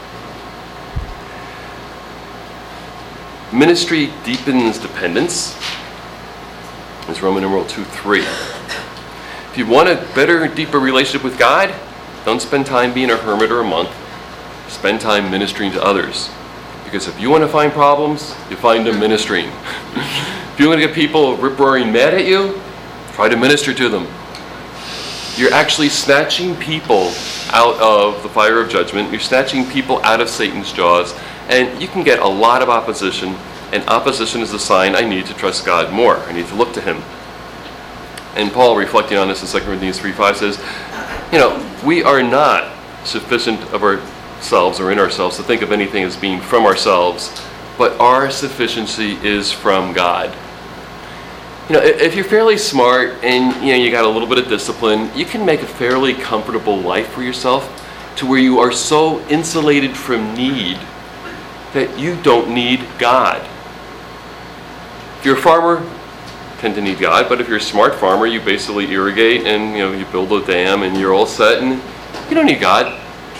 Ministry deepens dependence. Is Roman numeral two three. If you want a better, deeper relationship with God, don't spend time being a hermit or a monk. Spend time ministering to others. Because if you want to find problems, you find them ministering. If you want to get people rip-roaring mad at you, try to minister to them. You're actually snatching people out of the fire of judgment. You're snatching people out of Satan's jaws. And you can get a lot of opposition. And opposition is a sign I need to trust God more. I need to look to Him. And Paul, reflecting on this in Second Corinthians three five, says, you know, we are not sufficient of ourselves or in ourselves to think of anything as being from ourselves, but our sufficiency is from God. You know, if you're fairly smart and you know you got a little bit of discipline, you can make a fairly comfortable life for yourself to where you are so insulated from need that you don't need God. If you're a farmer, you tend to need God, but if you're a smart farmer, you basically irrigate and you know you build a dam and you're all set and you don't need God.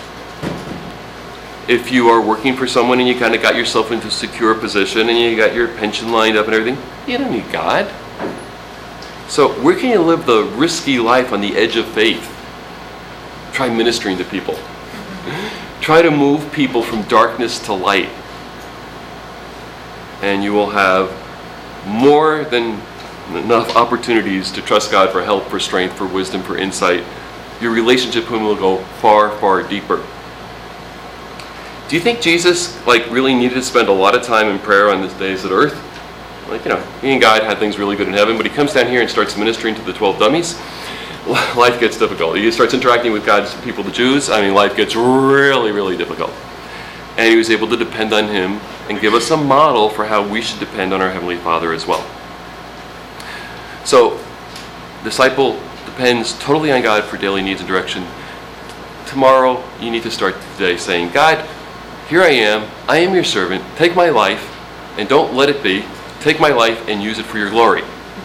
If you are working for someone and you kind of got yourself into a secure position and you got your pension lined up and everything, you don't need God. So where can you live the risky life on the edge of faith? Try ministering to people. Try to move people from darkness to light. And you will have more than enough opportunities to trust God for help, for strength, for wisdom, for insight. Your relationship with Him will go far, far deeper. Do you think Jesus like really needed to spend a lot of time in prayer on His days at earth? Like, you know, He and God had things really good in heaven, but He comes down here and starts ministering to the twelve dummies. Life gets difficult. He starts interacting with God's people, the Jews. I mean, life gets really, really difficult. And He was able to depend on Him and give us a model for how we should depend on our Heavenly Father as well. So, disciple depends totally on God for daily needs and direction. Tomorrow, you need to start today saying, God, here I am. I am your servant. Take my life and don't let it be. Take my life and use it for your glory.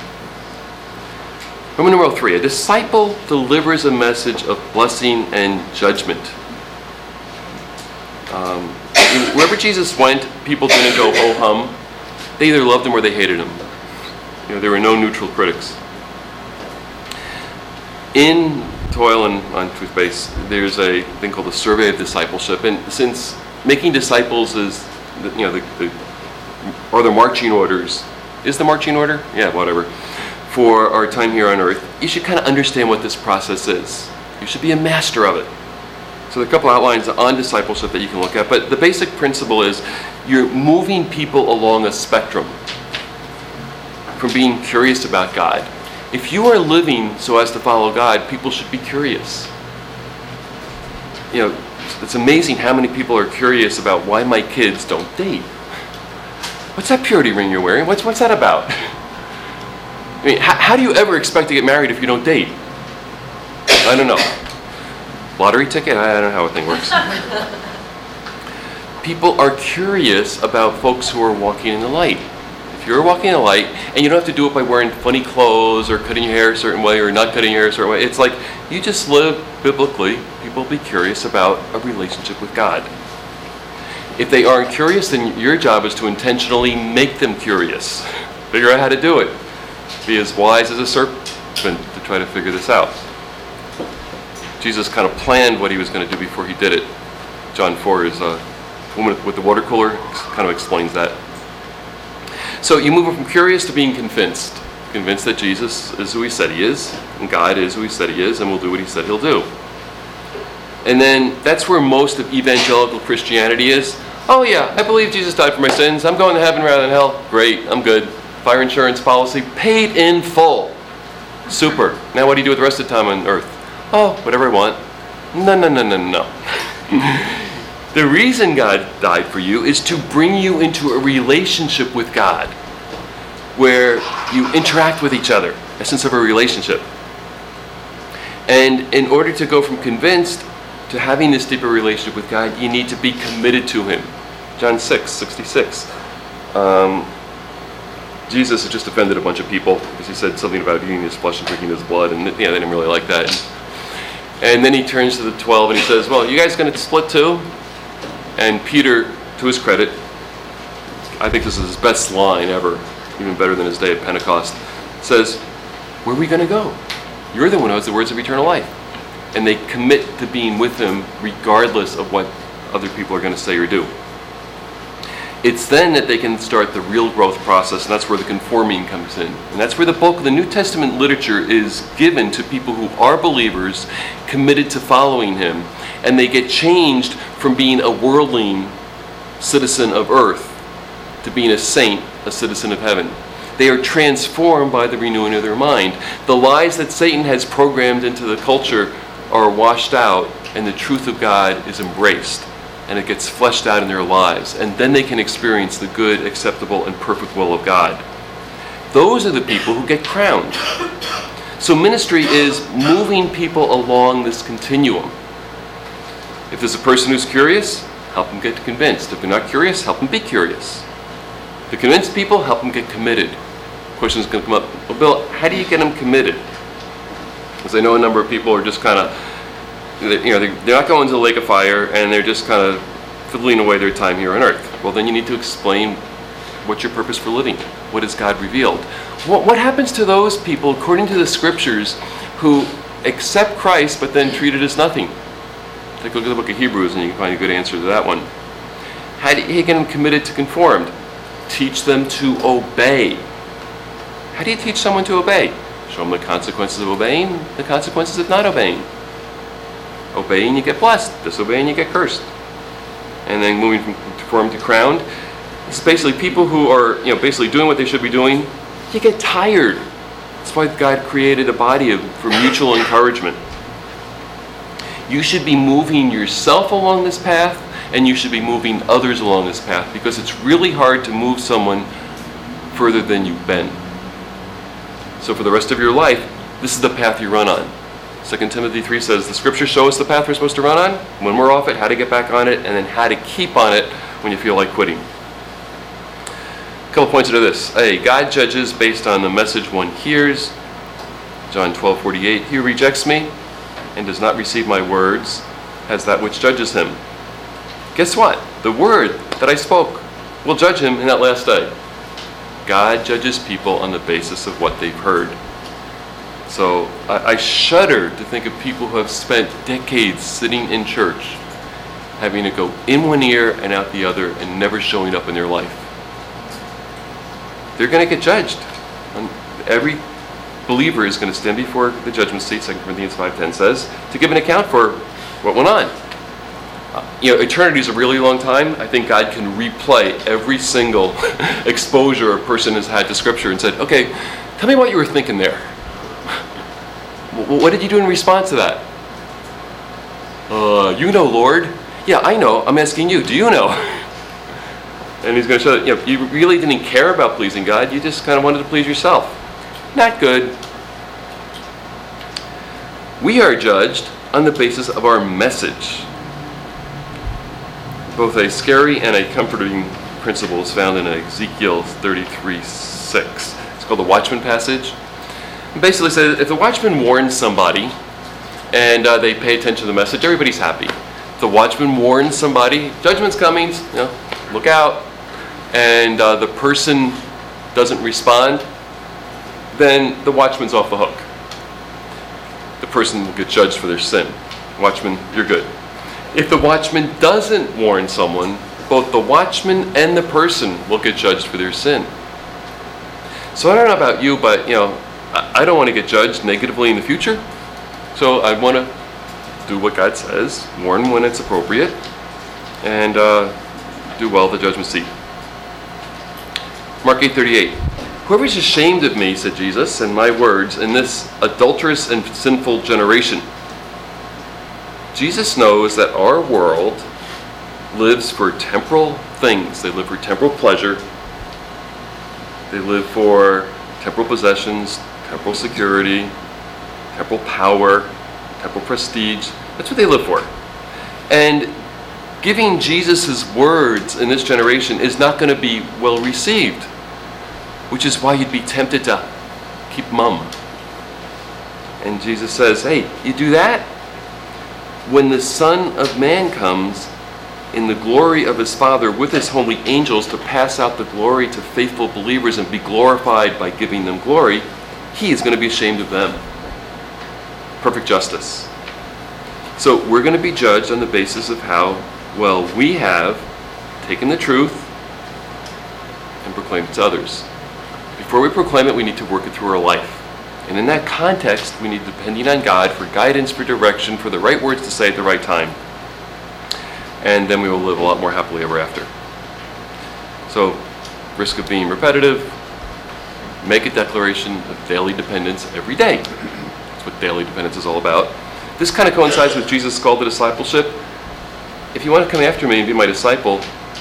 Roman numeral three, a disciple delivers a message of blessing and judgment. Um, wherever Jesus went, people didn't go ho hum. They either loved Him or they hated Him. You know, there were no neutral critics. In Toil and on Truth-Base, there's a thing called the Survey of Discipleship, and since making disciples is, the, you know, the, the or the marching orders, is the marching order? Yeah, whatever. For our time here on earth, you should kind of understand what this process is. You should be a master of it. So there are a couple outlines on discipleship that you can look at, but the basic principle is you're moving people along a spectrum from being curious about God. If you are living so as to follow God, people should be curious. You know, it's amazing how many people are curious about why my kids don't date. What's that purity ring you're wearing? What's what's that about? I mean, how, how do you ever expect to get married if you don't date? I don't know. Lottery ticket? I don't know how a thing works. People are curious about folks who are walking in the light. If you're walking in the light, and you don't have to do it by wearing funny clothes or cutting your hair a certain way or not cutting your hair a certain way. It's like you just live biblically. People will be curious about a relationship with God. If they aren't curious, then your job is to intentionally make them curious. Figure out how to do it. Be as wise as a serpent to try to figure this out. Jesus kind of planned what He was going to do before He did it. John four is a woman with the water cooler, kind of explains that. So you move from curious to being convinced. convinced that Jesus is who he said he is, and God is who he said he is, and will do what he said he'll do. And then that's where most of evangelical Christianity is. Oh yeah, I believe Jesus died for my sins. I'm going to heaven rather than hell. Great, I'm good. Fire insurance policy paid in full. Super. Now what do you do with the rest of the time on earth? Oh, whatever I want. No, no, no, no, no. The reason God died for you is to bring you into a relationship with God, where you interact with each other, essence of a relationship. And in order to go from convinced to having this deeper relationship with God, you need to be committed to him. John six sixty-six. Um, Jesus had just offended a bunch of people because he said something about eating his flesh and drinking his blood, and yeah, they didn't really like that. And then he turns to the twelve and he says, well, you guys going to split too? And Peter, to his credit, I think this is his best line ever, even better than his day at Pentecost, says, where are we going to go? You're the one who has the words of eternal life. And they commit to being with him regardless of what other people are going to say or do. It's then that they can start the real growth process, and that's where the conforming comes in. And that's where the bulk of the New Testament literature is given to people who are believers, committed to following him, and they get changed from being a worldling citizen of earth to being a saint, a citizen of heaven. They are transformed by the renewing of their mind. The lies that Satan has programmed into the culture are washed out, and the truth of God is embraced, and it gets fleshed out in their lives, and then they can experience the good, acceptable, and perfect will of God. Those are the people who get crowned. So ministry is moving people along this continuum. If there's a person who's curious, help them get convinced. If they're not curious, help them be curious. To convince people, help them get committed. The question is going to come up, well, Bill, how do you get them committed? Because I know a number of people are just kind of, you know, they're not going to the lake of fire, and they're just kind of fiddling away their time here on earth. Well, then you need to explain what's your purpose for living. What has God revealed? What, what happens to those people, according to the scriptures, who accept Christ but then treat it as nothing? Take a look at the book of Hebrews and you can find a good answer to that one. How do you get them committed to conformed? Teach them to obey. How do you teach someone to obey? Show them the consequences of obeying, the consequences of not obeying. Obeying, you get blessed. Disobeying, you get cursed. And then moving from conformed to crowned. It's basically people who are, you know, basically doing what they should be doing. You get tired. That's why God created a body of, for mutual encouragement. You should be moving yourself along this path, and you should be moving others along this path, because it's really hard to move someone further than you've been. So for the rest of your life, this is the path you run on. Second Timothy three says, the scriptures show us the path we're supposed to run on, when we're off it, how to get back on it, and then how to keep on it when you feel like quitting. A couple points into this. A, God judges based on the message one hears. John twelve forty-eight, he who rejects me and does not receive my words has that which judges him. Guess what? The word that I spoke will judge him in that last day. God judges people on the basis of what they've heard. So I, I shudder to think of people who have spent decades sitting in church, having to go in one ear and out the other and never showing up in their life. They're going to get judged. And every believer is going to stand before the judgment seat, Second Corinthians five ten says, to give an account for what went on. Uh, you know, eternity is a really long time. I think God can replay every single exposure a person has had to Scripture and said, okay, tell me what you were thinking there. What did you do in response to that? Uh, you know, Lord. Yeah, I know. I'm asking you. Do you know? And he's going to show that, you know, you really didn't care about pleasing God. You just kind of wanted to please yourself. Not good. We are judged on the basis of our message. Both a scary and a comforting principle is found in Ezekiel thirty-three six. It's called the Watchman passage. It basically says if the watchman warns somebody and uh, they pay attention to the message, everybody's happy. If the watchman warns somebody, judgment's coming, you know, look out, and uh, the person doesn't respond, then the watchman's off the hook. The person will get judged for their sin. Watchman, you're good. If the watchman doesn't warn someone, both the watchman and the person will get judged for their sin. So I don't know about you, but you know, I, I don't want to get judged negatively in the future. So I want to do what God says, warn when it's appropriate, and uh, do well at the judgment seat. Mark eight thirty-eight. Whoever is ashamed of me, said Jesus, and my words, in this adulterous and sinful generation. Jesus knows that our world lives for temporal things. They live for temporal pleasure. They live for temporal possessions, temporal security, temporal power, temporal prestige. That's what they live for. And giving Jesus' words in this generation is not going to be well received, which is why you'd be tempted to keep mum. And Jesus says, hey, you do that? When the Son of Man comes in the glory of his Father with his holy angels to pass out the glory to faithful believers and be glorified by giving them glory, he is going to be ashamed of them. Perfect justice. So we're going to be judged on the basis of how well we have taken the truth and proclaimed it to others. Before we proclaim it, we need to work it through our life. And in that context, we need depending on God for guidance, for direction, for the right words to say at the right time. And then we will live a lot more happily ever after. So, risk of being repetitive, make a declaration of daily dependence every day. That's what daily dependence is all about. This kind of coincides with Jesus' call to discipleship. If you want to come after me and be my disciple,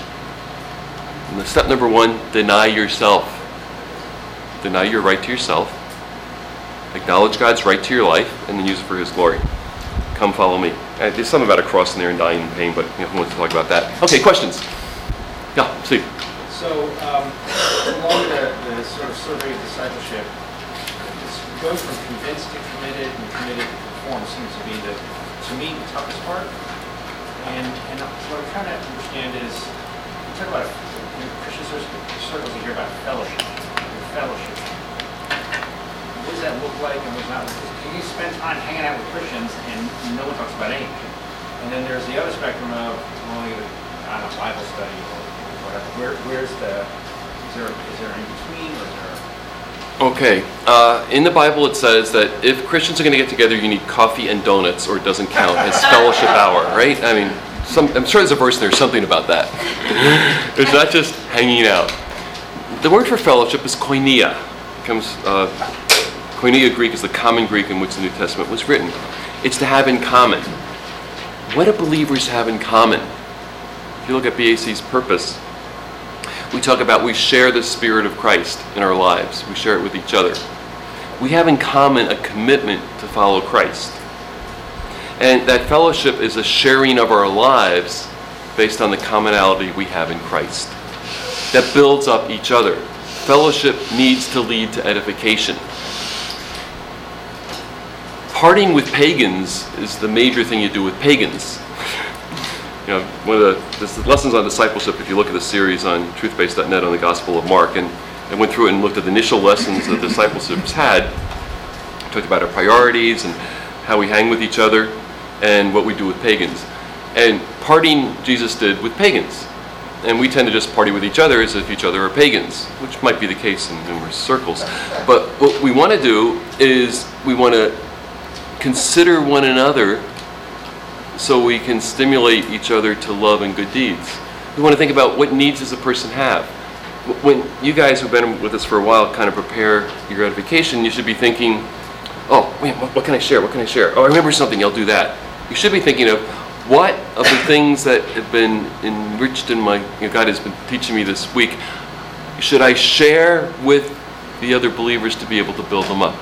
step number one, deny yourself. Deny your right to yourself. Acknowledge God's right to your life, and then use it for his glory. Come follow me. Uh, there's something about a cross in there and dying in pain, but you know, who wants to talk about that? Okay, questions? Yeah, Steve. So, um, along the, the sort of survey of discipleship, it's going from convinced to committed and committed to perform seems to be, the, to me, the toughest part. And, and what I'm trying to understand is, you talk about, in Christian circles, you hear about fellowship. Fellowship. What does that look like and what's not? You spend time hanging out with Christians and no one talks about anything. And then there's the other spectrum of, well, you I don't know, Bible study or whatever. Where, where's the, is there, is there an in-between or is there? Okay. Uh, in the Bible it says that if Christians are going to get together, you need coffee and donuts or it doesn't count. It's fellowship hour, right? I mean, some, I'm sure there's a verse in there, something about that. It's not just hanging out. The word for fellowship is koinonia. It comes, uh, koinonia Greek is the common Greek in which the New Testament was written. It's to have in common. What do believers have in common? If you look at B A C's purpose, we talk about we share the Spirit of Christ in our lives. We share it with each other. We have in common a commitment to follow Christ. And that fellowship is a sharing of our lives based on the commonality we have in Christ. That builds up each other. Fellowship needs to lead to edification. Parting with pagans is the major thing you do with pagans. You know, one of the, this, the lessons on discipleship, if you look at the series on truth base dot net on the Gospel of Mark, and I went through it and looked at the initial lessons that discipleship's had, talked about our priorities and how we hang with each other and what we do with pagans. And parting Jesus did with pagans. And we tend to just party with each other as if each other are pagans, which might be the case in numerous circles. But what we want to do is we want to consider one another so we can stimulate each other to love and good deeds. We want to think about what needs does a person have. When you guys who've been with us for a while kind of prepare your gratification, you should be thinking, oh, wait, what, what can I share? What can I share? Oh, I remember something, I'll do that. You should be thinking of, what of the things that have been enriched in my, you know, God has been teaching me this week, should I share with the other believers to be able to build them up?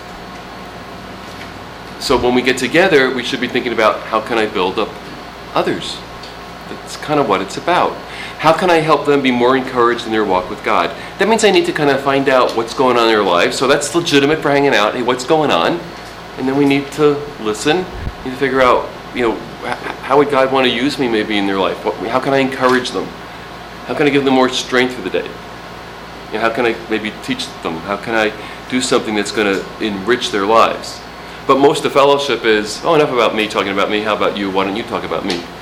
So when we get together, we should be thinking about how can I build up others? That's kind of what it's about. How can I help them be more encouraged in their walk with God? That means I need to kind of find out what's going on in their lives. So that's legitimate for hanging out. Hey, what's going on? And then we need to listen. We need to figure out, you know, how would God want to use me maybe in their life? What, how can I encourage them? How can I give them more strength through the day? You know, how can I maybe teach them? How can I do something that's going to enrich their lives? But most of fellowship is, oh, enough about me talking about me. How about you? Why don't you talk about me?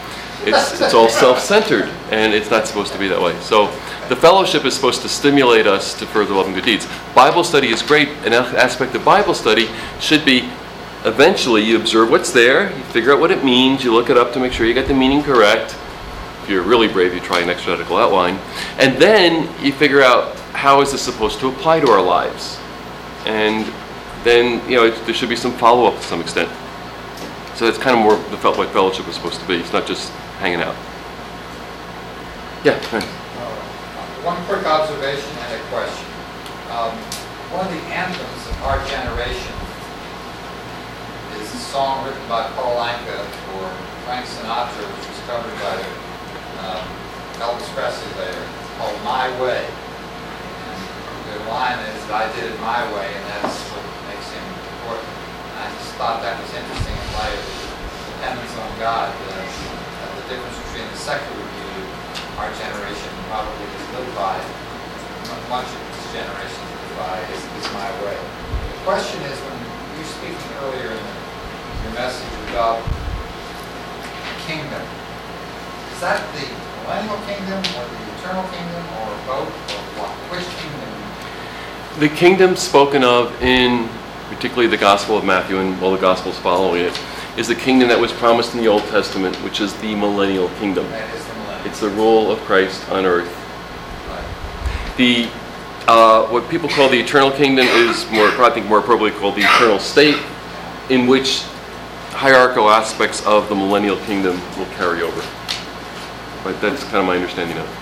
It's, it's all self-centered, and it's not supposed to be that way. So the fellowship is supposed to stimulate us to further love and good deeds. Bible study is great. An aspect of Bible study should be, eventually you observe what's there, you figure out what it means, you look it up to make sure you get the meaning correct. If you're really brave, you try an exegetical outline. And then you figure out, how is this supposed to apply to our lives? And then, you know, it, there should be some follow-up to some extent. So that's kind of more the felt what fellowship is supposed to be. It's not just hanging out. Yeah. Right. Uh, one quick observation and a question. Um, one of the anthems of our generation is a song written by Paul Anka for Frank Sinatra, which was covered by um, Elvis Presley later, called "My Way." And the line is, "I did it my way," and that's what makes him important. I just thought that was interesting in light of dependence on God, uh, uh, the difference between the secular view our generation probably has lived by, m- much of this generation has lived by, is, is my way. The question is, when you were speaking earlier in the, your message about kingdom, is that the millennial kingdom or the eternal kingdom or both, or what? Which kingdom? The kingdom spoken of in particularly the Gospel of Matthew and all the Gospels following it, is the kingdom that was promised in the Old Testament, which is the millennial kingdom. That is the millennium. It's the rule of Christ on earth. Right. The uh, what people call the eternal kingdom is more, I think, more appropriately called the eternal state, in which hierarchical aspects of the millennial kingdom will carry over. But that's kind of my understanding of it.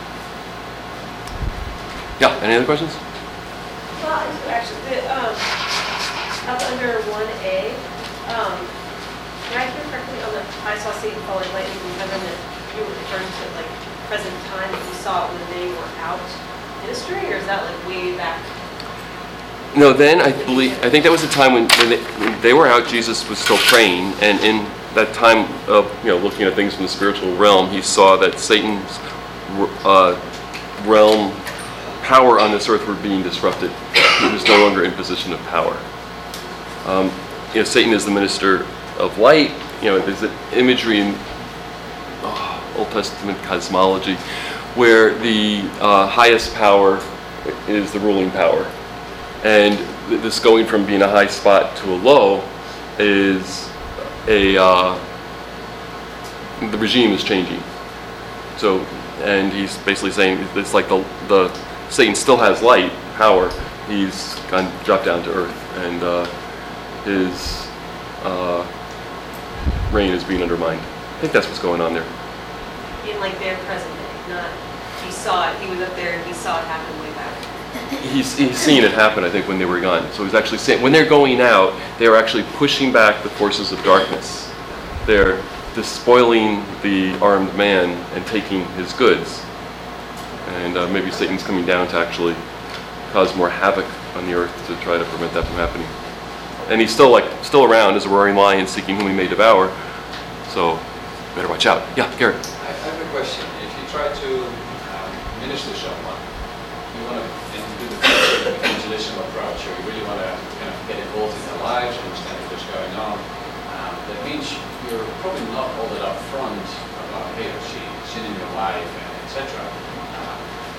Yeah. Any other questions? Well, actually, the, um, up under one A, um, did I hear correctly on the "I saw Satan falling lightning from heaven" that you were referring to like present time, that you saw it when they were out ministering, or is that like way back? No, then I believe, I think that was the time when, when, they, when they were out, Jesus was still praying, and in that time of, you know, looking at things from the spiritual realm, he saw that Satan's uh, realm, power on this earth were being disrupted. He was no longer in position of power. Um, you know, Satan is the minister of light. You know, there's an imagery in oh, Old Testament cosmology where the uh, highest power is the ruling power. And this going from being a high spot to a low is a, uh, the regime is changing. So, and he's basically saying it's like the, the Satan still has light, power. He's gone, dropped down to earth, and uh, his uh, reign is being undermined. I think that's what's going on there. In like their present day, not he saw it, he was up there and he saw it happen way back. He's, he's seen it happen, I think, when they were gone. So he's actually saying, when they're going out, they're actually pushing back the forces of darkness. They're despoiling the armed man and taking his goods. And uh, maybe Satan's coming down to actually cause more havoc on the earth to try to prevent that from happening. And he's still like still around as a roaring lion, seeking whom he may devour. So better watch out. Yeah, Garrett. I have a question. If you try to um, minister to someone, you want to do the evangelism approach, or you really want to kind of get involved in their lives, understand what's going on. Um, that means you're probably not all that upfront about he or she sin in your life, et cetera. Uh,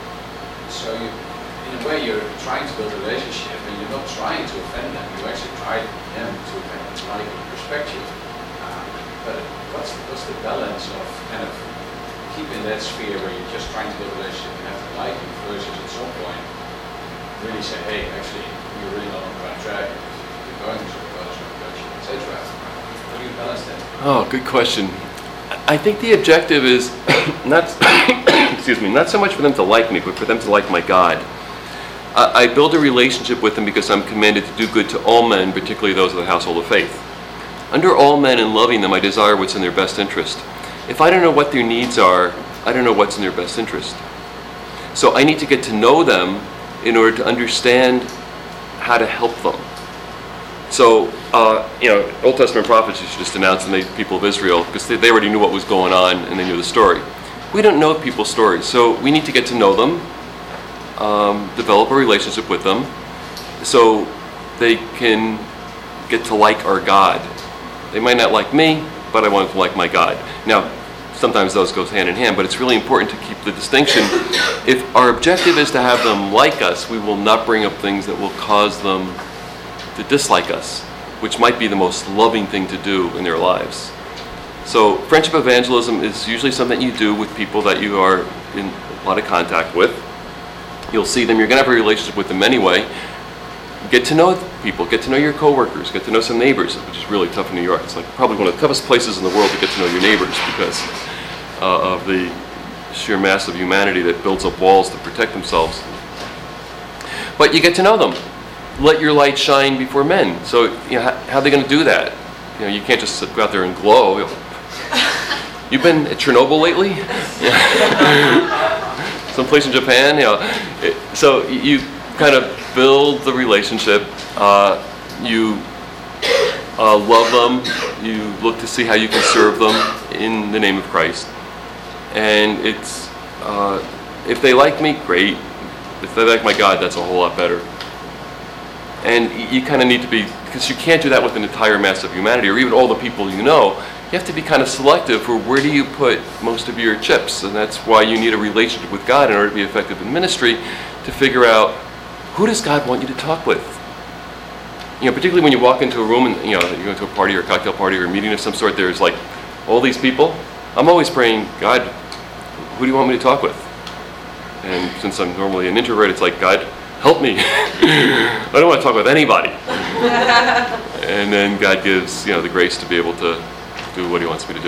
so you. In a way, you're trying to build a relationship, and you're not trying to offend them. You actually try them to kind of like and respect you. Um, but what's what's the balance of kind of keeping that sphere where you're just trying to build a relationship and have to like you, versus at some point really say, hey, actually, you're really not on the right track. You're going to sort of production, et cetera. How do you balance that? Oh, good question. I think the objective is not, excuse me, not so much for them to like me, but for them to like my God. I build a relationship with them because I'm commanded to do good to all men, particularly those of the household of faith. Under all men and loving them, I desire what's in their best interest. If I don't know what their needs are, I don't know what's in their best interest. So I need to get to know them in order to understand how to help them. So, uh, you know, Old Testament prophets used to just announce to the people of Israel, because they, they already knew what was going on and they knew the story. We don't know people's stories, so we need to get to know them. Um, develop a relationship with them so they can get to like our God. They might not like me, but I want them to like my God. Now, sometimes those goes hand in hand, but it's really important to keep the distinction. If our objective is to have them like us, we will not bring up things that will cause them to dislike us, which might be the most loving thing to do in their lives. So friendship evangelism is usually something you do with people that you are in a lot of contact with. You'll see them, you're going to have a relationship with them anyway. Get to know people, get to know your coworkers, get to know some neighbors, which is really tough in New York. It's like probably one of the toughest places in the world to get to know your neighbors because uh, of the sheer mass of humanity that builds up walls to protect themselves. But you get to know them. Let your light shine before men. So you know, how, how are they going to do that? You know, you can't just go out there and glow. You know, you've been at Chernobyl lately? Someplace in Japan? You know, it, so you kind of build the relationship. Uh, you uh, love them. You look to see how you can serve them in the name of Christ. And it's uh, if they like me, great. If they like my God, that's a whole lot better. And you kind of need to be, because you can't do that with an entire mass of humanity, or even all the people you know. You have to be kind of selective for where do you put most of your chips, and that's why you need a relationship with God in order to be effective in ministry, to figure out who does God want you to talk with. You know, particularly when you walk into a room and you know you go to a party or a cocktail party or a meeting of some sort. There's like all these people. I'm always praying, God, who do you want me to talk with? And since I'm normally an introvert, it's like, God, help me. I don't want to talk with anybody. And then God gives, you know, the grace to be able to do what he wants me to do.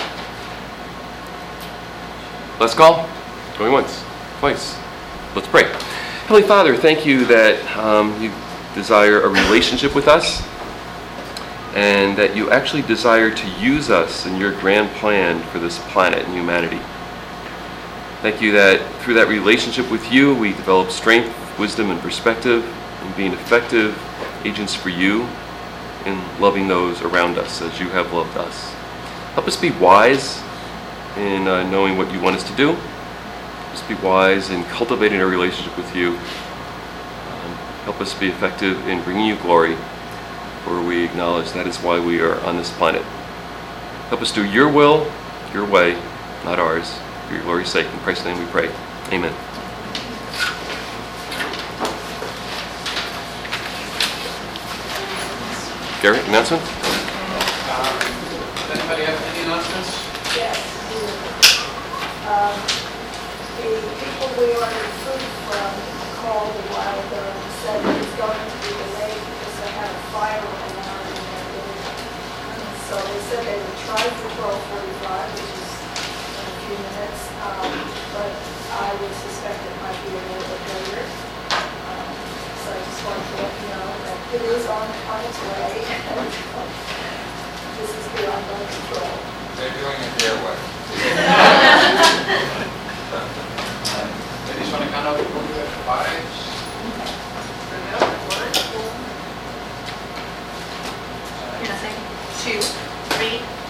Last call. Going once, twice. Let's pray. Heavenly Father, thank you that um, you desire a relationship with us and that you actually desire to use us in your grand plan for this planet and humanity. Thank you that through that relationship with you, we develop strength, wisdom, and perspective in being effective agents for you in loving those around us as you have loved us. Help us be wise in uh, knowing what you want us to do. Help us be wise in cultivating a relationship with you. Um, help us be effective in bringing you glory, for we acknowledge that is why we are on this planet. Help us do your will, your way, not ours. For your glory's sake, in Christ's name we pray. Amen. Gary, announcement? Um, Does anybody have any announcements? Yes. Um, The people we ordered food from called a while ago and said it was going to be delayed because they had a fire alarm in their building. And so they said they would try for twelve forty-five, which is in a few minutes, um, but I would suspect it might be a little bit later. Um, So I just wanted to let you know that it is on, on its way. This is beyond my control. They're doing it their way. Ladies, want to count out the room there? Five? Two, three,